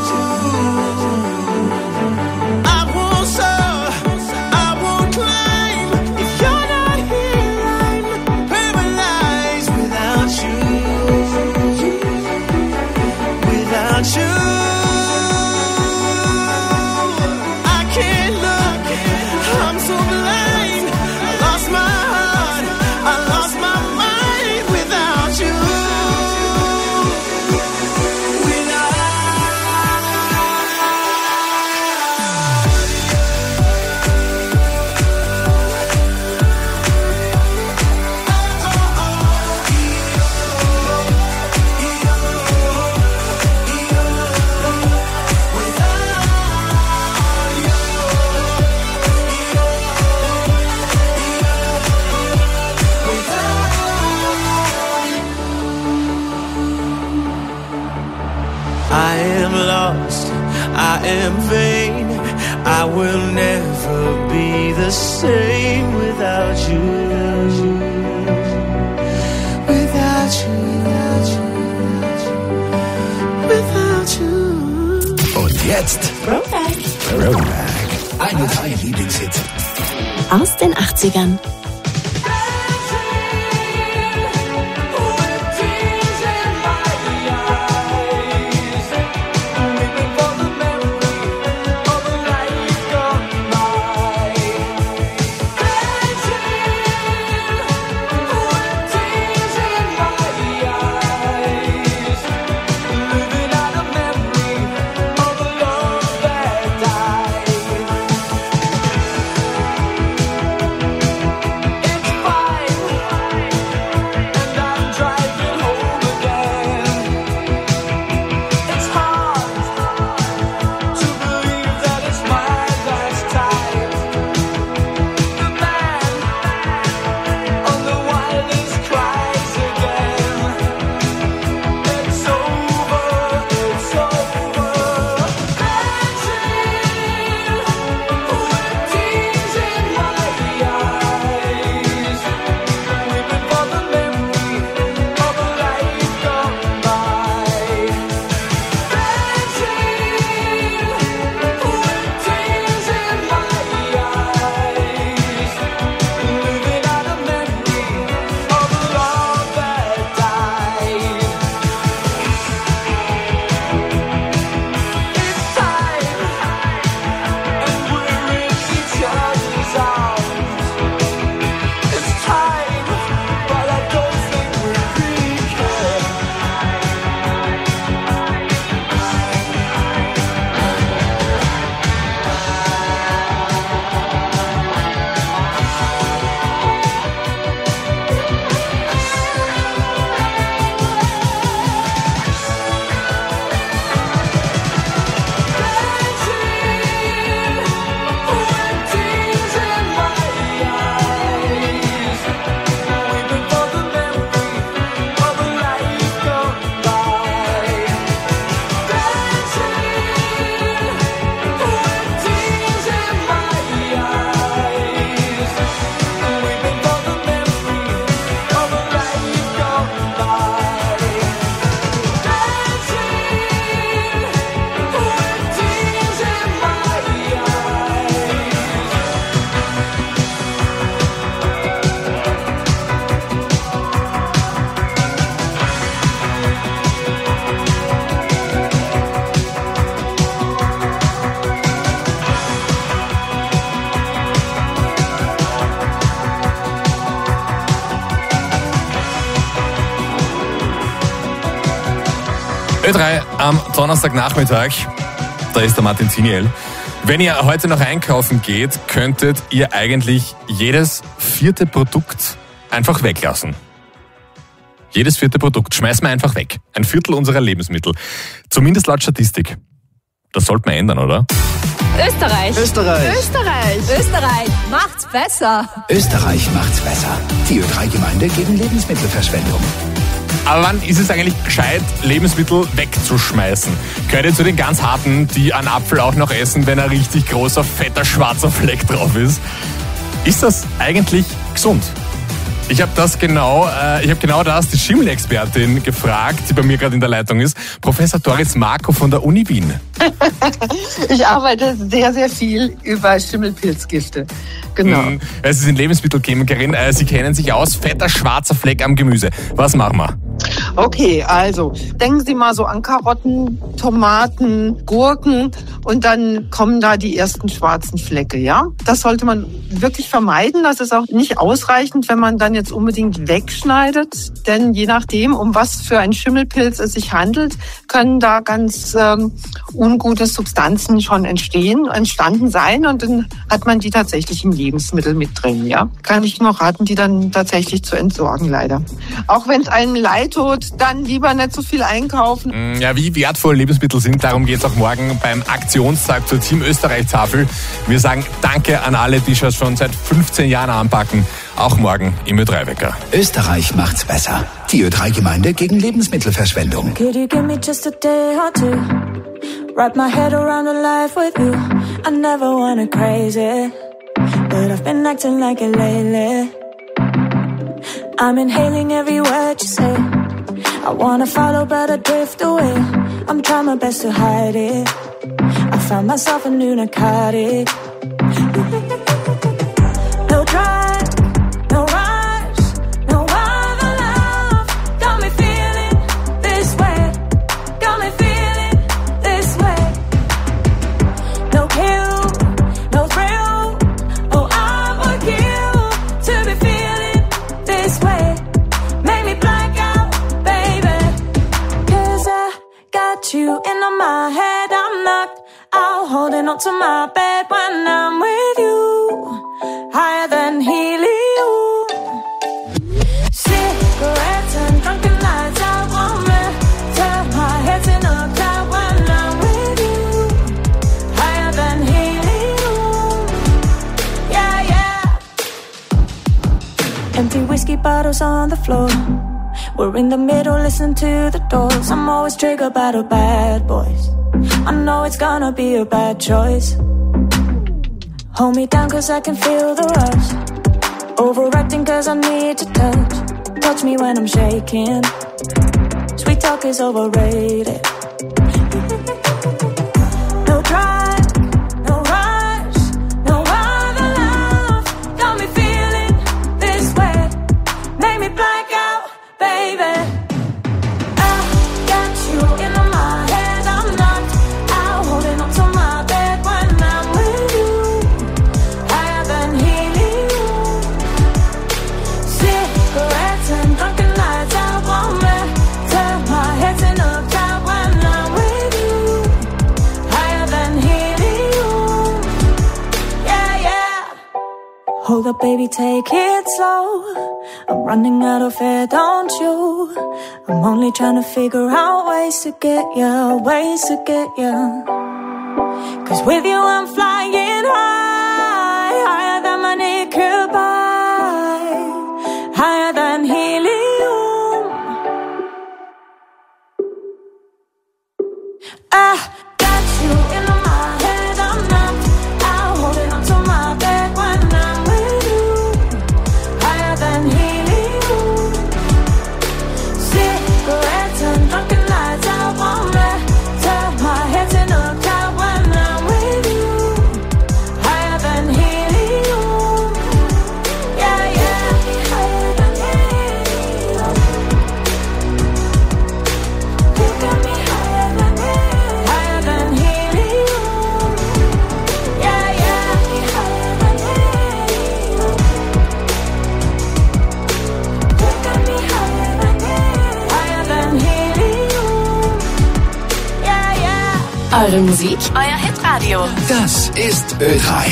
S22: I am vain. I will never be the same without you. Without you. Without you.
S28: Und jetzt
S19: Throwback.
S28: Throwback. Eine drei Lieblingshits
S19: Aus den achtzigern.
S8: Ö drei am Donnerstagnachmittag, da ist der Martin Ziniel. Wenn ihr heute noch einkaufen geht, könntet ihr eigentlich jedes vierte Produkt einfach weglassen. Jedes vierte Produkt schmeißen wir einfach weg. Ein Viertel unserer Lebensmittel. Zumindest laut Statistik. Das sollte man ändern, oder?
S3: Österreich.
S10: Österreich.
S3: Österreich. Österreich. Macht's besser.
S30: Österreich macht's besser. Die Ö drei Gemeinde gegen Lebensmittelverschwendung.
S8: Aber wann ist es eigentlich gescheit, Lebensmittel wegzuschmeißen? Gehört ihr zu den ganz Harten, die einen Apfel auch noch essen, wenn ein richtig großer, fetter, schwarzer Fleck drauf ist? Ist das eigentlich gesund? Ich habe das genau, äh, ich habe genau das die Schimmelexpertin gefragt, die bei mir gerade in der Leitung ist, Professor Doris Marko von der Uni Wien.
S11: Ich arbeite sehr, sehr viel über Schimmelpilzgifte. Genau.
S8: Mhm. Sie sind Lebensmittelchemikerin, äh, Sie kennen sich aus, fetter schwarzer Fleck am Gemüse. Was machen wir?
S11: Okay, also denken Sie mal so an Karotten, Tomaten, Gurken und dann kommen da die ersten schwarzen Flecke, ja? Das sollte man wirklich vermeiden. Das ist auch nicht ausreichend, wenn man dann jetzt unbedingt wegschneidet, denn je nachdem, um was für ein Schimmelpilz es sich handelt, können da ganz ähm, ungute Substanzen schon entstehen, entstanden sein und dann hat man die tatsächlich im Lebensmittel mit drin, ja? Kann ich nur raten, die dann tatsächlich zu entsorgen, leider. Auch wenn es einem leid tut, dann lieber nicht so viel einkaufen.
S8: Ja, wie wertvoll Lebensmittel sind, darum geht es auch morgen beim Aktionstag zur Team Österreich-Tafel. Wir sagen Danke an alle, die schon seit fünfzehn Jahren anpacken, auch morgen im Ö drei Wecker.
S30: Österreich macht's besser. Die Ö drei Gemeinde gegen Lebensmittelverschwendung.
S23: Could you give me just a day or two? Wrap my head around a life with you. I never wanted crazy, but I've been acting like it lately. I'm inhaling every word you say. I wanna follow but I drift away. I'm trying my best to hide it. I found myself a new narcotic. No drug, no rush, no other love. Got me feeling this way. Got me feeling this way. No kill, no thrill. Oh, I would kill to be feeling this way. Make me black out, baby. Cause I got you in my head. I'm knocked out, holding on to my bed when I'm with you. Higher than helium. Cigarettes and drunken nights, I wanna turn my head in a cloud when I'm with you. Higher than helium. Yeah, yeah. Empty whiskey bottles on the floor. We're in the middle, listen to the doors. I'm always triggered by the bad boys. I know it's gonna be a bad choice. Hold me down cause I can feel the rush. Overacting cause I need to touch. Touch me when I'm shaking. Sweet talk is overrated. No drive, no rush, no other love. Got me feeling this way. Make me black out, baby. I got you in my head. I'm knocked out, holding on to my bed when I'm with you. Higher than helium. Cigarettes and drunken nights, I want me. Turn my head in a cloud when I'm with you. Higher than helium. Yeah, yeah. Hold up, baby, take it slow. I'm running out of air, don't you? I'm only trying to figure out ways to get you, ways to get you. Cause with you I'm flying high, higher than my neck could buy, higher than helium. I got you in my head, I'm knocked out, holding on to my bed when I'm with you. Higher than helium. Cigarettes and drunken nights, I want me. Turn my head in a cloud when I'm with you. Higher than helium. Yeah, yeah. Higher than helium. You got me higher than helium. Higher than helium. Yeah, yeah. Higher than helium. You got me higher than helium. Higher than helium. Yeah, yeah.
S19: Eure Musik, euer Hitradio.
S30: Das ist Ö drei.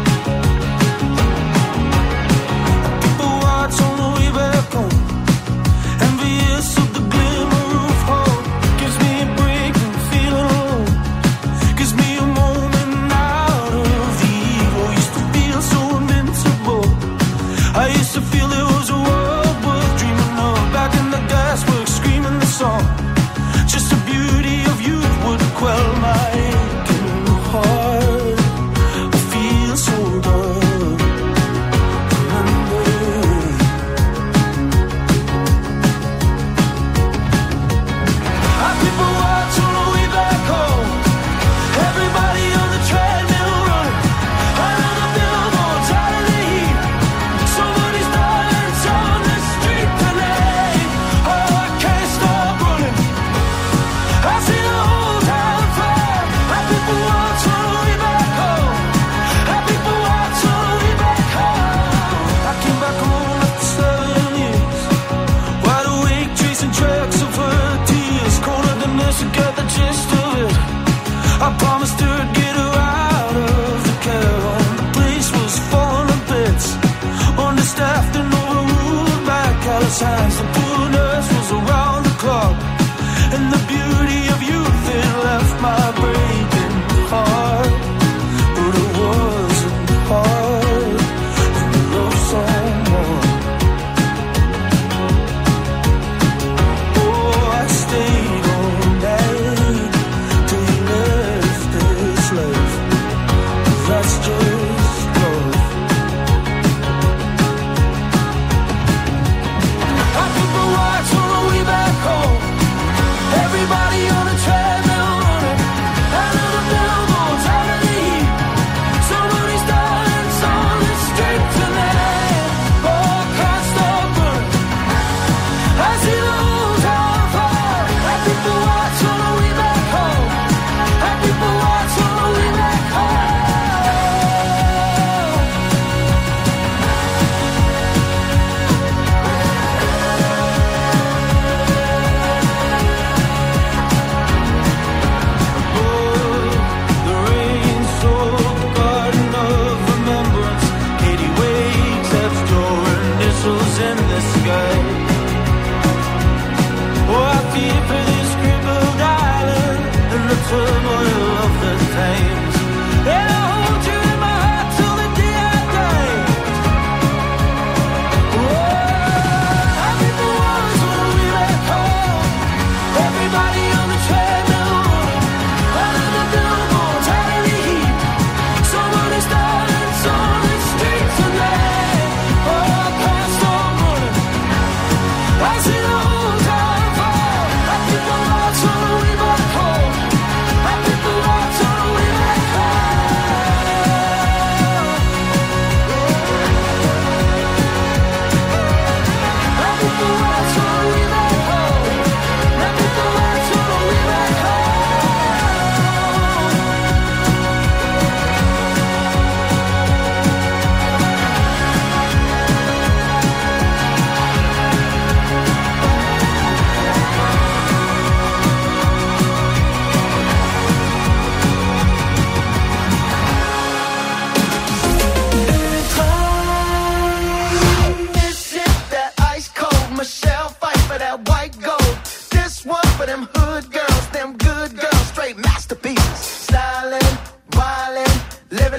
S21: Watch on Louis Vuitton.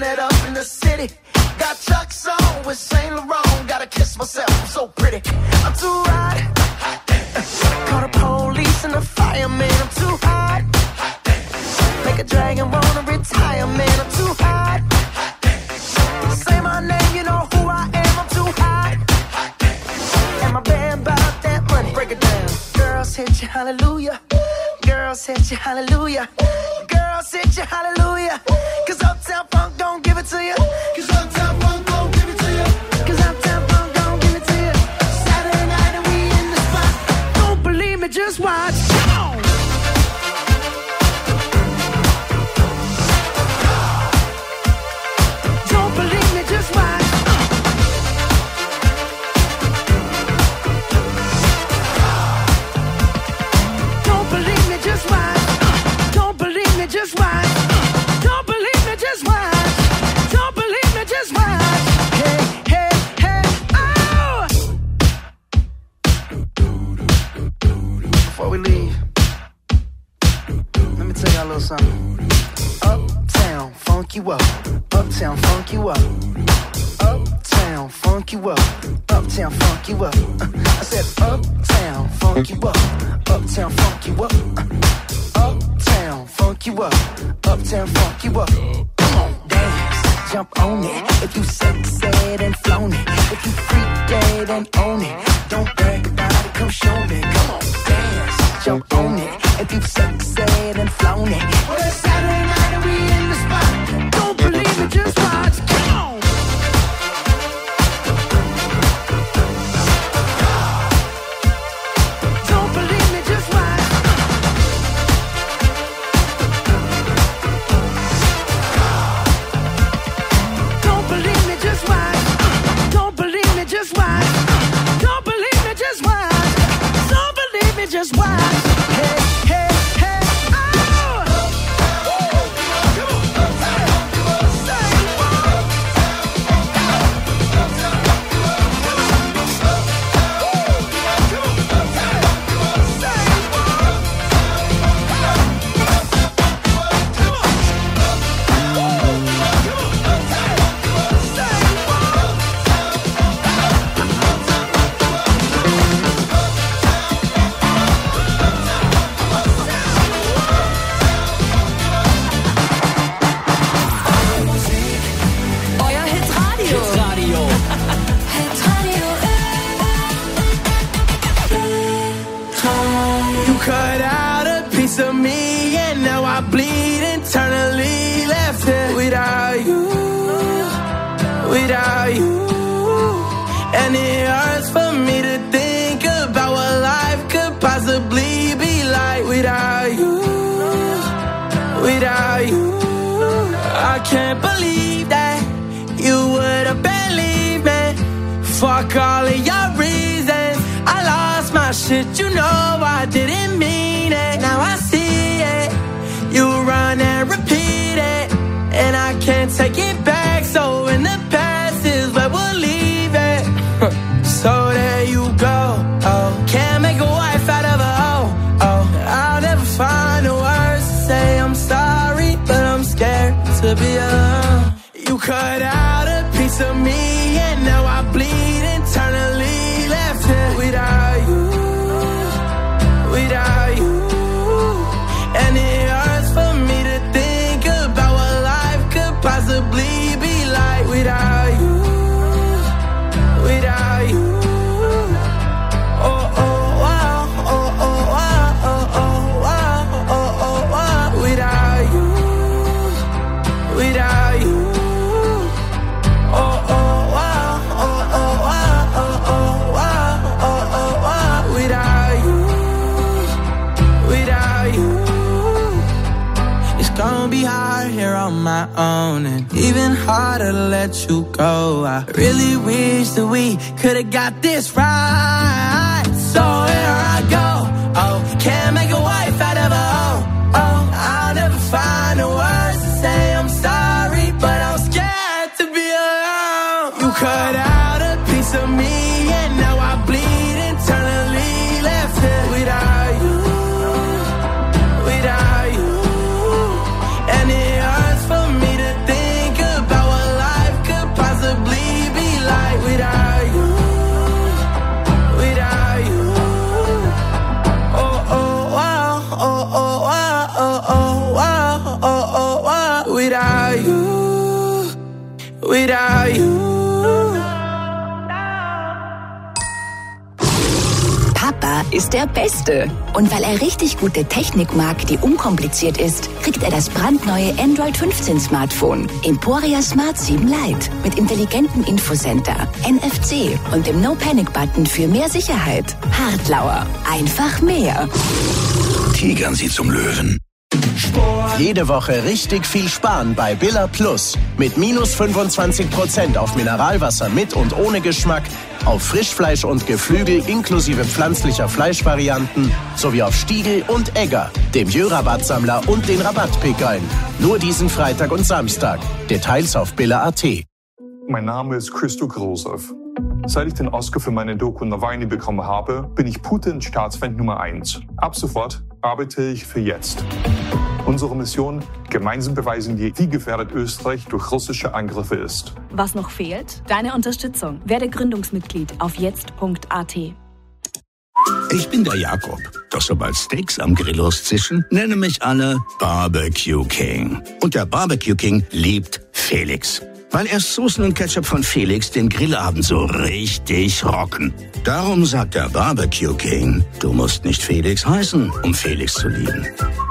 S22: it up in the city. Got Chuck's on with Saint Laurent. Gotta kiss myself, I'm so pretty. I'm too hot. Call the police and the fireman. I'm too hot. Make a dragon wanna retire, man. I'm too hot. Say my name, you know who I am. I'm too hot. And my band bought that money. Break it down. Girls hit you, hallelujah. Girls hit you, hallelujah. Girls hit you, hallelujah. Cause Uptown Funk don't give it to you. Cause Uptown Funk don't give it to you. Cause Uptown Funk don't give it to you. Saturday night and we in the spot. Don't believe me, just watch. Come on. Don't believe me, just watch. Don't believe me, just watch. Don't believe me, just watch. Don't believe me, just watch. Don't believe me, just watch. Hey, hey, hey, oh! Before we leave, let me tell y'all a little something. Uptown, funk you up. Uptown, funk you up. Uptown, funk you up. Uptown, funk you up. I said uptown, funk you up. Uptown, funk you up. Uptown, funk you up. Uptown, funk you up. Come on, dance, jump on it. If you sexed and flown it. If you freaked dead and own it. Don't brag about it, come show me. Come on, dance, jump on it. If you sexed and flown it. Well, it's Saturday night and we in the spot. Don't believe it, just watch. Come on. Don't believe me, just watch. Don't believe me, just watch. Don't believe me, just watch. Don't believe me, just watch. Don't believe me, just watch. Hey, hey, hey, oh! Euer Hitradio. Hitradio. You cut out a piece of me and now I bleed internally. Left it without you, without you. And it hurts for me to think about what life could possibly be like without you, without you. I can't believe that you would have believed me. Fuck all of your reasons. I lost my shit, you know I didn't mean it. Now I see it. You run and repeat it, and I can't take it back. So in the past is where we'll leave it. So there you go. Oh, can't make a wife out of a hoe. Oh, I'll never find the words to say I'm sorry, but I'm scared to be alone. You cut out a piece of me and now I bleed internally. Left it without you, without you. And it hurts for me to think about what life could possibly be like without you, without you. Oh, oh, wow, oh, oh, wow, oh, oh, wow, oh, oh, wow. Without you, without you. Oh, oh, wow, oh, oh, wow, oh, oh, wow, oh, oh, wow. Without you, without you. It's gonna be hard here on my own, and even harder to let you go. I really wish that we could've got this right. So here I go. Oh, can't make a wife out of a hoe. Oh, I'll never find the words to say I'm sorry, but I'm scared to be alone. You cut out a piece of me and now I bleed internally. Left it without you, without you. And it hurts for me to think about
S21: without you, without you.
S29: Papa ist der Beste. Und weil er richtig gute Technik mag, die unkompliziert ist, kriegt er das brandneue Android fünfzehn Smartphone Emporia Smart sieben Lite mit intelligentem Infocenter, N F C und dem No-Panic-Button für mehr Sicherheit. Hartlauer. Einfach mehr.
S28: Tigern Sie zum Löwen.
S6: Jede Woche richtig viel sparen bei Billa Plus. Mit minus fünfundzwanzig Prozent auf Mineralwasser mit und ohne Geschmack, auf Frischfleisch und Geflügel inklusive pflanzlicher Fleischvarianten sowie auf Stiegel und Egger, dem Jö-Rabattsammler und den Rabattpickeln. Nur diesen Freitag und Samstag. Details auf billa punkt at.
S4: Mein Name ist Christo Grosov. Seit ich den Oscar für meine Doku Nawalny bekommen habe, bin ich Putins Staatsfeind Nummer eins. Ab sofort arbeite ich für Jetzt. Unsere Mission: gemeinsam beweisen wir, wie gefährdet Österreich durch russische Angriffe ist.
S10: Was noch fehlt? Deine Unterstützung. Werde Gründungsmitglied auf jetzt punkt at.
S12: Ich bin der Jakob. Doch sobald Steaks am Grill auszischen, nenne mich alle Barbecue King. Und der Barbecue King liebt Felix. Weil erst Soßen und Ketchup von Felix den Grillabend so richtig rocken. Darum sagt der Barbecue King, du musst nicht Felix heißen, um Felix zu lieben.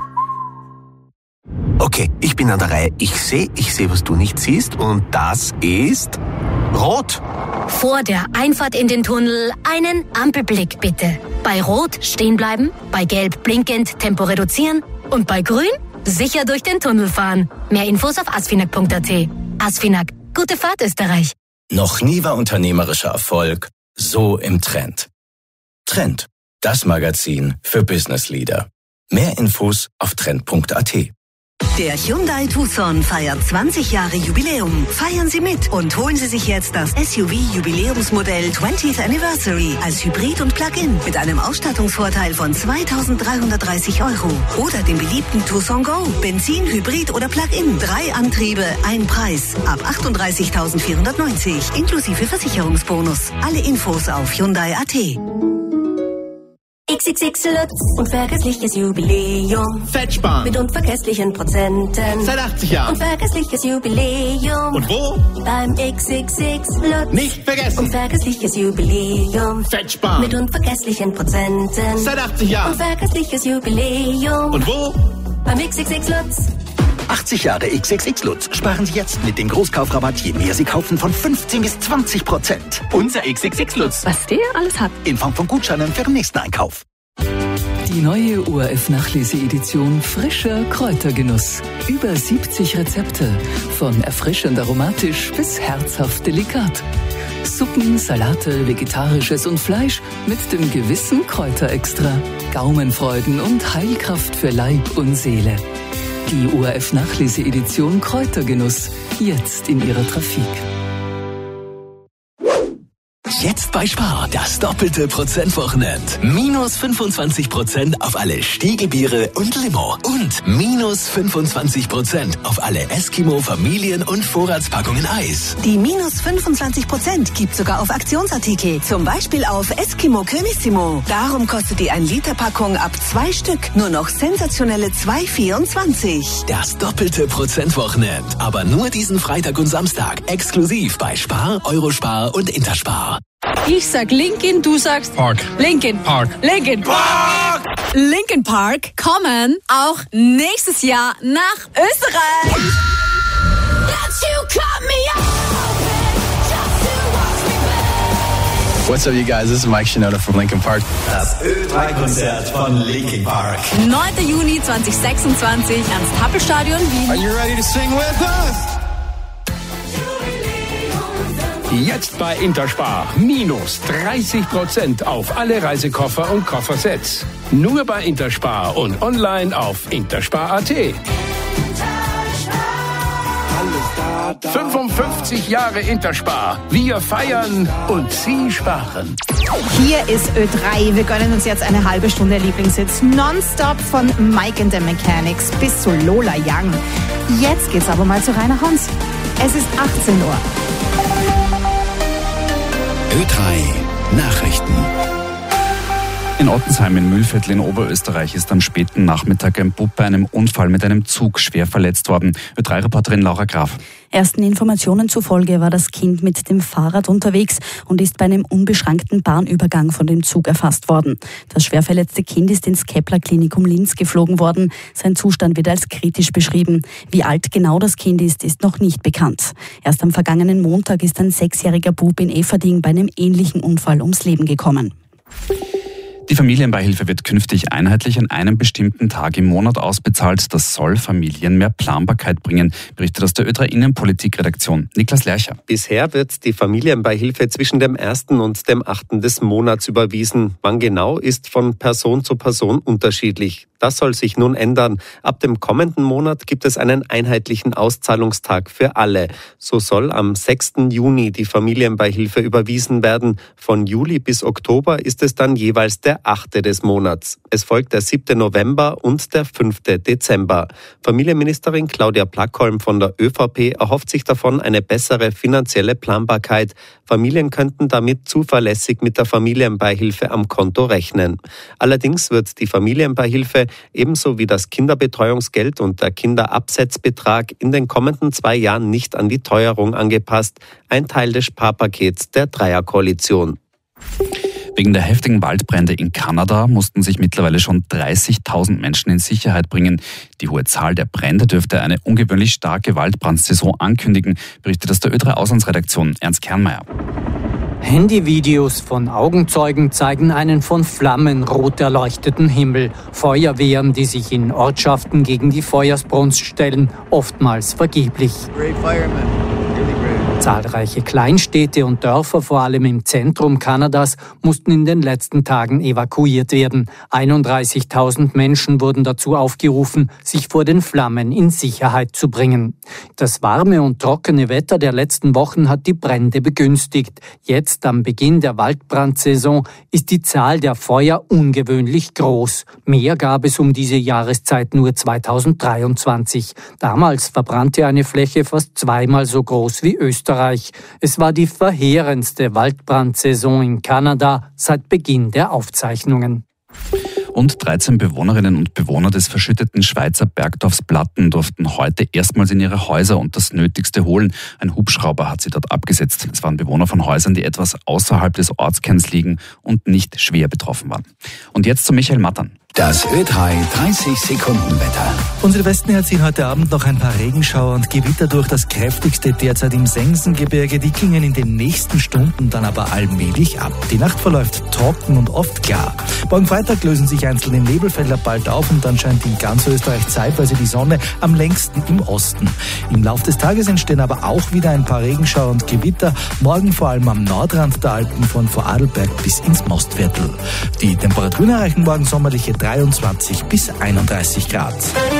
S13: Okay, ich bin an der Reihe. Ich sehe, ich sehe, was du nicht siehst. Und das ist rot.
S14: Vor der Einfahrt in den Tunnel einen Ampelblick bitte. Bei Rot stehen bleiben, bei Gelb blinkend Tempo reduzieren und bei Grün sicher durch den Tunnel fahren. Mehr Infos auf asfinag punkt at. Asfinag, gute Fahrt Österreich.
S15: Noch nie war unternehmerischer Erfolg so im Trend. Trend, das Magazin für Business Leader. Mehr Infos auf trend punkt at.
S25: Der Hyundai Tucson feiert zwanzig Jahre Jubiläum. Feiern Sie mit und holen Sie sich jetzt das S U V-Jubiläumsmodell twentieth Anniversary als Hybrid und Plug-in mit einem Ausstattungsvorteil von zweitausenddreihundertdreißig Euro. Oder den beliebten Tucson Go. Benzin, Hybrid oder Plug-in. Drei Antriebe, ein Preis. Ab achtunddreißigtausendvierhundertneunzig inklusive Versicherungsbonus. Alle Infos auf Hyundai punkt at.
S22: X X X Lutz, unvergessliches Jubiläum.
S16: Fettsparen.
S22: Mit unvergesslichen Prozenten.
S16: Seit achtzig Jahren.
S22: Unvergessliches Jubiläum.
S16: Und wo?
S22: Beim X X X Lutz.
S16: Nicht vergessen.
S22: Unvergessliches Jubiläum.
S16: Fettsparen.
S22: Mit unvergesslichen Prozenten.
S16: Seit achtzig Jahren.
S22: Unvergessliches Jubiläum.
S16: Und wo?
S22: Beim X X X Lutz.
S17: achtzig Jahre X X X Lutz. Sparen Sie jetzt mit dem Großkaufrabatt, je mehr Sie kaufen, von fünfzehn bis zwanzig Prozent. Unser X X X Lutz.
S22: Was der alles hat.
S17: In Form von Gutscheinen für den nächsten Einkauf.
S18: Die neue O R F-Nachlese-Edition Frischer Kräutergenuss. Über siebzig Rezepte. Von erfrischend aromatisch bis herzhaft delikat. Suppen, Salate, Vegetarisches und Fleisch mit dem gewissen Kräuterextra. Gaumenfreuden und Heilkraft für Leib und Seele. Die O R F-Nachlese-Edition Kräutergenuss. Jetzt in Ihrer Trafik.
S1: Jetzt bei Spar, das doppelte Prozentwochenend. Minus fünfundzwanzig Prozent auf alle Stiegelbiere und Limo. Und minus fünfundzwanzig Prozent auf alle Eskimo Familien- und Vorratspackungen Eis.
S25: Die minus fünfundzwanzig Prozent gibt sogar auf Aktionsartikel. Zum Beispiel auf Eskimo Cremissimo. Darum kostet die ein Liter Packung ab zwei Stück nur noch sensationelle zwei Euro vierundzwanzig.
S1: Das doppelte Prozentwochenend. Aber nur diesen Freitag und Samstag. Exklusiv bei Spar, Eurospar und Interspar.
S20: Ich sag Linkin, du sagst
S8: Park.
S20: Linkin
S8: Park.
S20: Linkin Park. Linkin Park kommen auch nächstes Jahr nach Österreich.
S31: What's up, you guys? This is Mike Shinoda from Linkin Park.
S32: Das Ö drei Konzert von Linkin Park.
S20: neunter Juni zweitausendsechsundzwanzig ans Happelstadion Wien.
S31: Are you ready to sing with us?
S7: Jetzt bei Interspar. Minus dreißig Prozent auf alle Reisekoffer und Koffersets. Nur bei Interspar und online auf interspar punkt at. fünfundfünfzig Jahre Interspar. Wir feiern und Sie sparen.
S33: Hier ist Ö drei. Wir gönnen uns jetzt eine halbe Stunde Lieblingshits nonstop von Mike and the Mechanics bis zu Lola Young. Jetzt geht's aber mal zu Rainer Hans. Es ist achtzehn Uhr.
S2: Ö drei Nachrichten.
S3: In Ottensheim im Mühlviertel in Oberösterreich ist am späten Nachmittag ein Bub bei einem Unfall mit einem Zug schwer verletzt worden. Ö drei Reporterin Laura Graf.
S5: Ersten Informationen zufolge war das Kind mit dem Fahrrad unterwegs und ist bei einem unbeschrankten Bahnübergang von dem Zug erfasst worden. Das schwer verletzte Kind ist ins Kepler-Klinikum Linz geflogen worden. Sein Zustand wird als kritisch beschrieben. Wie alt genau das Kind ist, ist noch nicht bekannt. Erst am vergangenen Montag ist ein sechsjähriger Bub in Eferding bei einem ähnlichen Unfall ums Leben gekommen.
S3: Die Familienbeihilfe wird künftig einheitlich an einem bestimmten Tag im Monat ausbezahlt. Das soll Familien mehr Planbarkeit bringen, berichtet aus der Ö drei Innenpolitik-Redaktion Niklas Lercher.
S9: Bisher wird die Familienbeihilfe zwischen dem ersten und dem achten des Monats überwiesen. Wann genau, ist von Person zu Person unterschiedlich. Das soll sich nun ändern. Ab dem kommenden Monat gibt es einen einheitlichen Auszahlungstag für alle. So soll am sechsten Juni die Familienbeihilfe überwiesen werden. Von Juli bis Oktober ist es dann jeweils der achte des Monats. Es folgt der siebte November und der fünfte Dezember. Familienministerin Claudia Plackholm von der Ö V P erhofft sich davon eine bessere finanzielle Planbarkeit. Familien könnten damit zuverlässig mit der Familienbeihilfe am Konto rechnen. Allerdings wird die Familienbeihilfe ebenso wie das Kinderbetreuungsgeld und der Kinderabsetzbetrag in den kommenden zwei Jahren nicht an die Teuerung angepasst. Ein Teil des Sparpakets der Dreierkoalition.
S3: Wegen der heftigen Waldbrände in Kanada mussten sich mittlerweile schon dreißigtausend Menschen in Sicherheit bringen. Die hohe Zahl der Brände dürfte eine ungewöhnlich starke Waldbrandsaison ankündigen, berichtet aus der Ö drei Auslandsredaktion Ernst Kernmeier.
S11: Handyvideos von Augenzeugen zeigen einen von Flammen rot erleuchteten Himmel. Feuerwehren, die sich in Ortschaften gegen die Feuersbrunst stellen, oftmals vergeblich. Zahlreiche Kleinstädte und Dörfer, vor allem im Zentrum Kanadas, mussten in den letzten Tagen evakuiert werden. einunddreißigtausend Menschen wurden dazu aufgerufen, sich vor den Flammen in Sicherheit zu bringen. Das warme und trockene Wetter der letzten Wochen hat die Brände begünstigt. Jetzt, am Beginn der Waldbrandsaison, ist die Zahl der Feuer ungewöhnlich groß. Mehr gab es um diese Jahreszeit nur zweitausenddreiundzwanzig. Damals verbrannte eine Fläche fast zweimal so groß wie Österreich. Es war die verheerendste Waldbrandsaison in Kanada seit Beginn der Aufzeichnungen.
S3: Und dreizehn Bewohnerinnen und Bewohner des verschütteten Schweizer Bergdorfs Platten durften heute erstmals in ihre Häuser und das Nötigste holen. Ein Hubschrauber hat sie dort abgesetzt. Es waren Bewohner von Häusern, die etwas außerhalb des Ortskerns liegen und nicht schwer betroffen waren. Und jetzt zu Michael Mattern.
S16: Das Ö drei dreißig Sekunden Wetter.
S19: Unsere Westen erziehen heute Abend noch ein paar Regenschauer und Gewitter durch, das kräftigste derzeit im Sengsengebirge. Die klingen in den nächsten Stunden dann aber allmählich ab. Die Nacht verläuft trocken und oft klar. Morgen Freitag lösen sich einzelne Nebelfelder bald auf und dann scheint in ganz Österreich zeitweise die Sonne, am längsten im Osten. Im Laufe des Tages entstehen aber auch wieder ein paar Regenschauer und Gewitter. Morgen vor allem am Nordrand der Alpen von Vorarlberg bis ins Mostviertel. Die Temperaturen erreichen morgen sommerliche dreiundzwanzig bis einunddreißig Grad.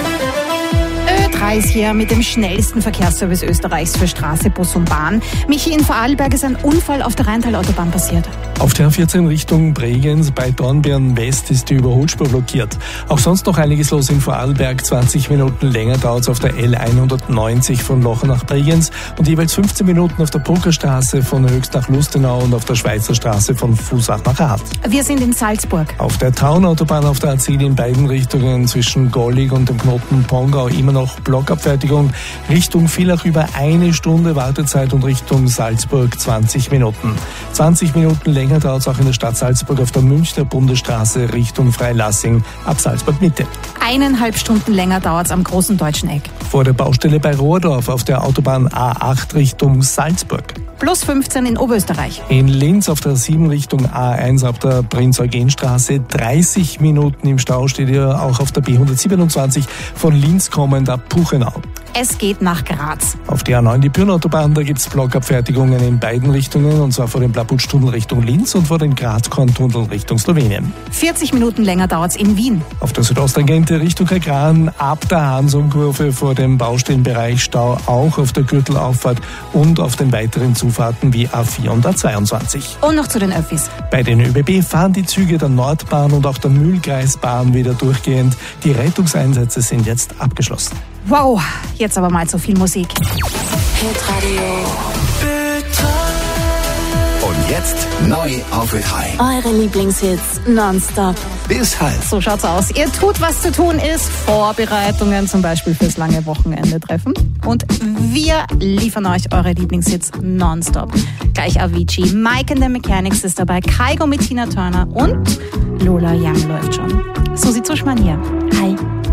S33: Ö drei ist hier mit dem schnellsten Verkehrsservice Österreichs für Straße, Bus und Bahn. Michi, in Vorarlberg ist ein Unfall auf der Rheintal-Autobahn passiert.
S21: Auf der A vierzehn Richtung Bregenz bei Dornbirn West ist die Überholspur blockiert. Auch sonst noch einiges los in Vorarlberg. zwanzig Minuten länger dauert es auf der L hundertneunzig von Locher nach Bregenz und jeweils fünfzehn Minuten auf der Bruckerstraße von Höchst nach Lustenau und auf der Schweizer Straße von Fusach nach Rath.
S33: Wir sind in Salzburg.
S21: Auf der Traunautobahn auf der A zehn in beiden Richtungen zwischen Gollig und dem Knoten Pongau immer noch Blockabfertigung. Richtung Villach über eine Stunde Wartezeit und Richtung Salzburg zwanzig Minuten. zwanzig Minuten länger dauert es auch in der Stadt Salzburg auf der Münchner Bundesstraße Richtung Freilassing ab Salzburg Mitte.
S33: Eineinhalb Stunden länger dauert es am großen Deutschen Eck.
S21: Vor der Baustelle bei Rohrdorf auf der Autobahn A acht Richtung Salzburg.
S33: Plus fünfzehn in Oberösterreich.
S21: In Linz auf der sieben Richtung A eins auf der Prinz-Eugen-Straße dreißig Minuten im Stau steht ihr auch auf der B hundertsiebenundzwanzig von Linz kommend ab Puchenau.
S33: Es geht nach Graz.
S21: Auf der A neun die Pirnautobahn, da gibt es Blockabfertigungen in beiden Richtungen und zwar vor dem Plaputsch-Tunnel Richtung Linz und vor dem Graz-Korn-Tunnel Richtung Slowenien.
S33: vierzig Minuten länger dauert es in Wien.
S21: Auf der Südosttangente Richtung Kagran ab der Hansum-Kurve vor dem Baustellenbereich Stau auch auf der Gürtelauffahrt und auf den weiteren Zufahrten wie A vier und A zweiundzwanzig.
S33: Und noch zu den Öffis.
S21: Bei den ÖBB fahren die Züge der Nordbahn und auch der Mühlkreisbahn wieder durchgehend. Die Rettungseinsätze sind jetzt abgeschlossen.
S33: Wow, jetzt aber mal zu viel Musik.
S22: Hitradio.
S28: Und
S16: Jetzt neu auf Ö drei.
S33: Eure Lieblingshits nonstop.
S16: Bis halb.
S33: So schaut's aus. Ihr tut, was zu tun ist. Vorbereitungen zum Beispiel fürs lange Wochenende treffen. Und wir liefern euch eure Lieblingshits nonstop. Gleich Avicii, Mike and the Mechanics ist dabei, Kygo mit Tina Turner und Lola Young läuft schon. Susi Zuschmann hier. Hi.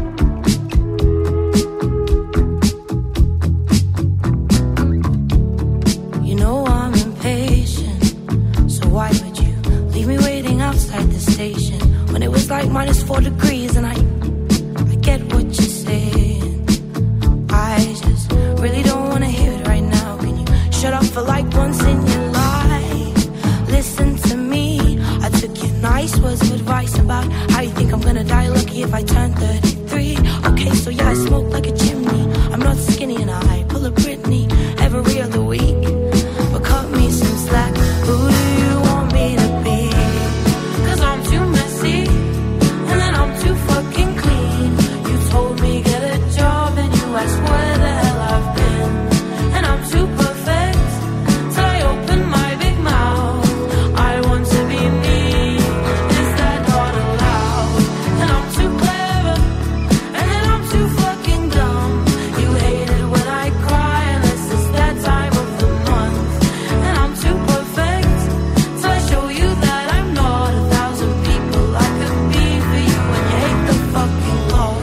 S4: You know I'm impatient, so why would you leave me waiting outside the station when it was like minus four degrees and I, I get what you're saying. I just really don't want to hear it right now. Can you shut up for like once in your life? Listen to me. I took your nice words of advice about how you think I'm gonna die lucky if I turn thirty-three. Okay, so yeah, I smoke like a chimney. I'm not skinny and I pull a Britney every other week. But cut me some slack. Who do you want me to be? Cause I'm too messy and then I'm too fucking clean. You told me get a job and you asked where the hell I've been. And I'm too perfect till I open my big mouth. I want to be me. Is that not allowed? And I'm too clever and then I'm too fucking dumb. You hate it when I cry unless it's that time of the month. And I'm too perfect till I show you that I'm not a thousand people I could be for you. And you hate the fucking law.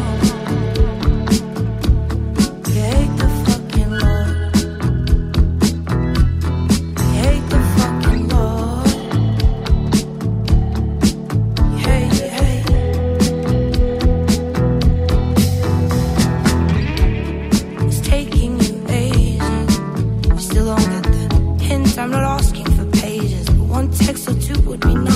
S4: You hate the fucking law. You hate the fucking law. You hate, you hate. It's taking you ages. You still don't get the hint. I'm not asking for pages, but one text or two would be nice.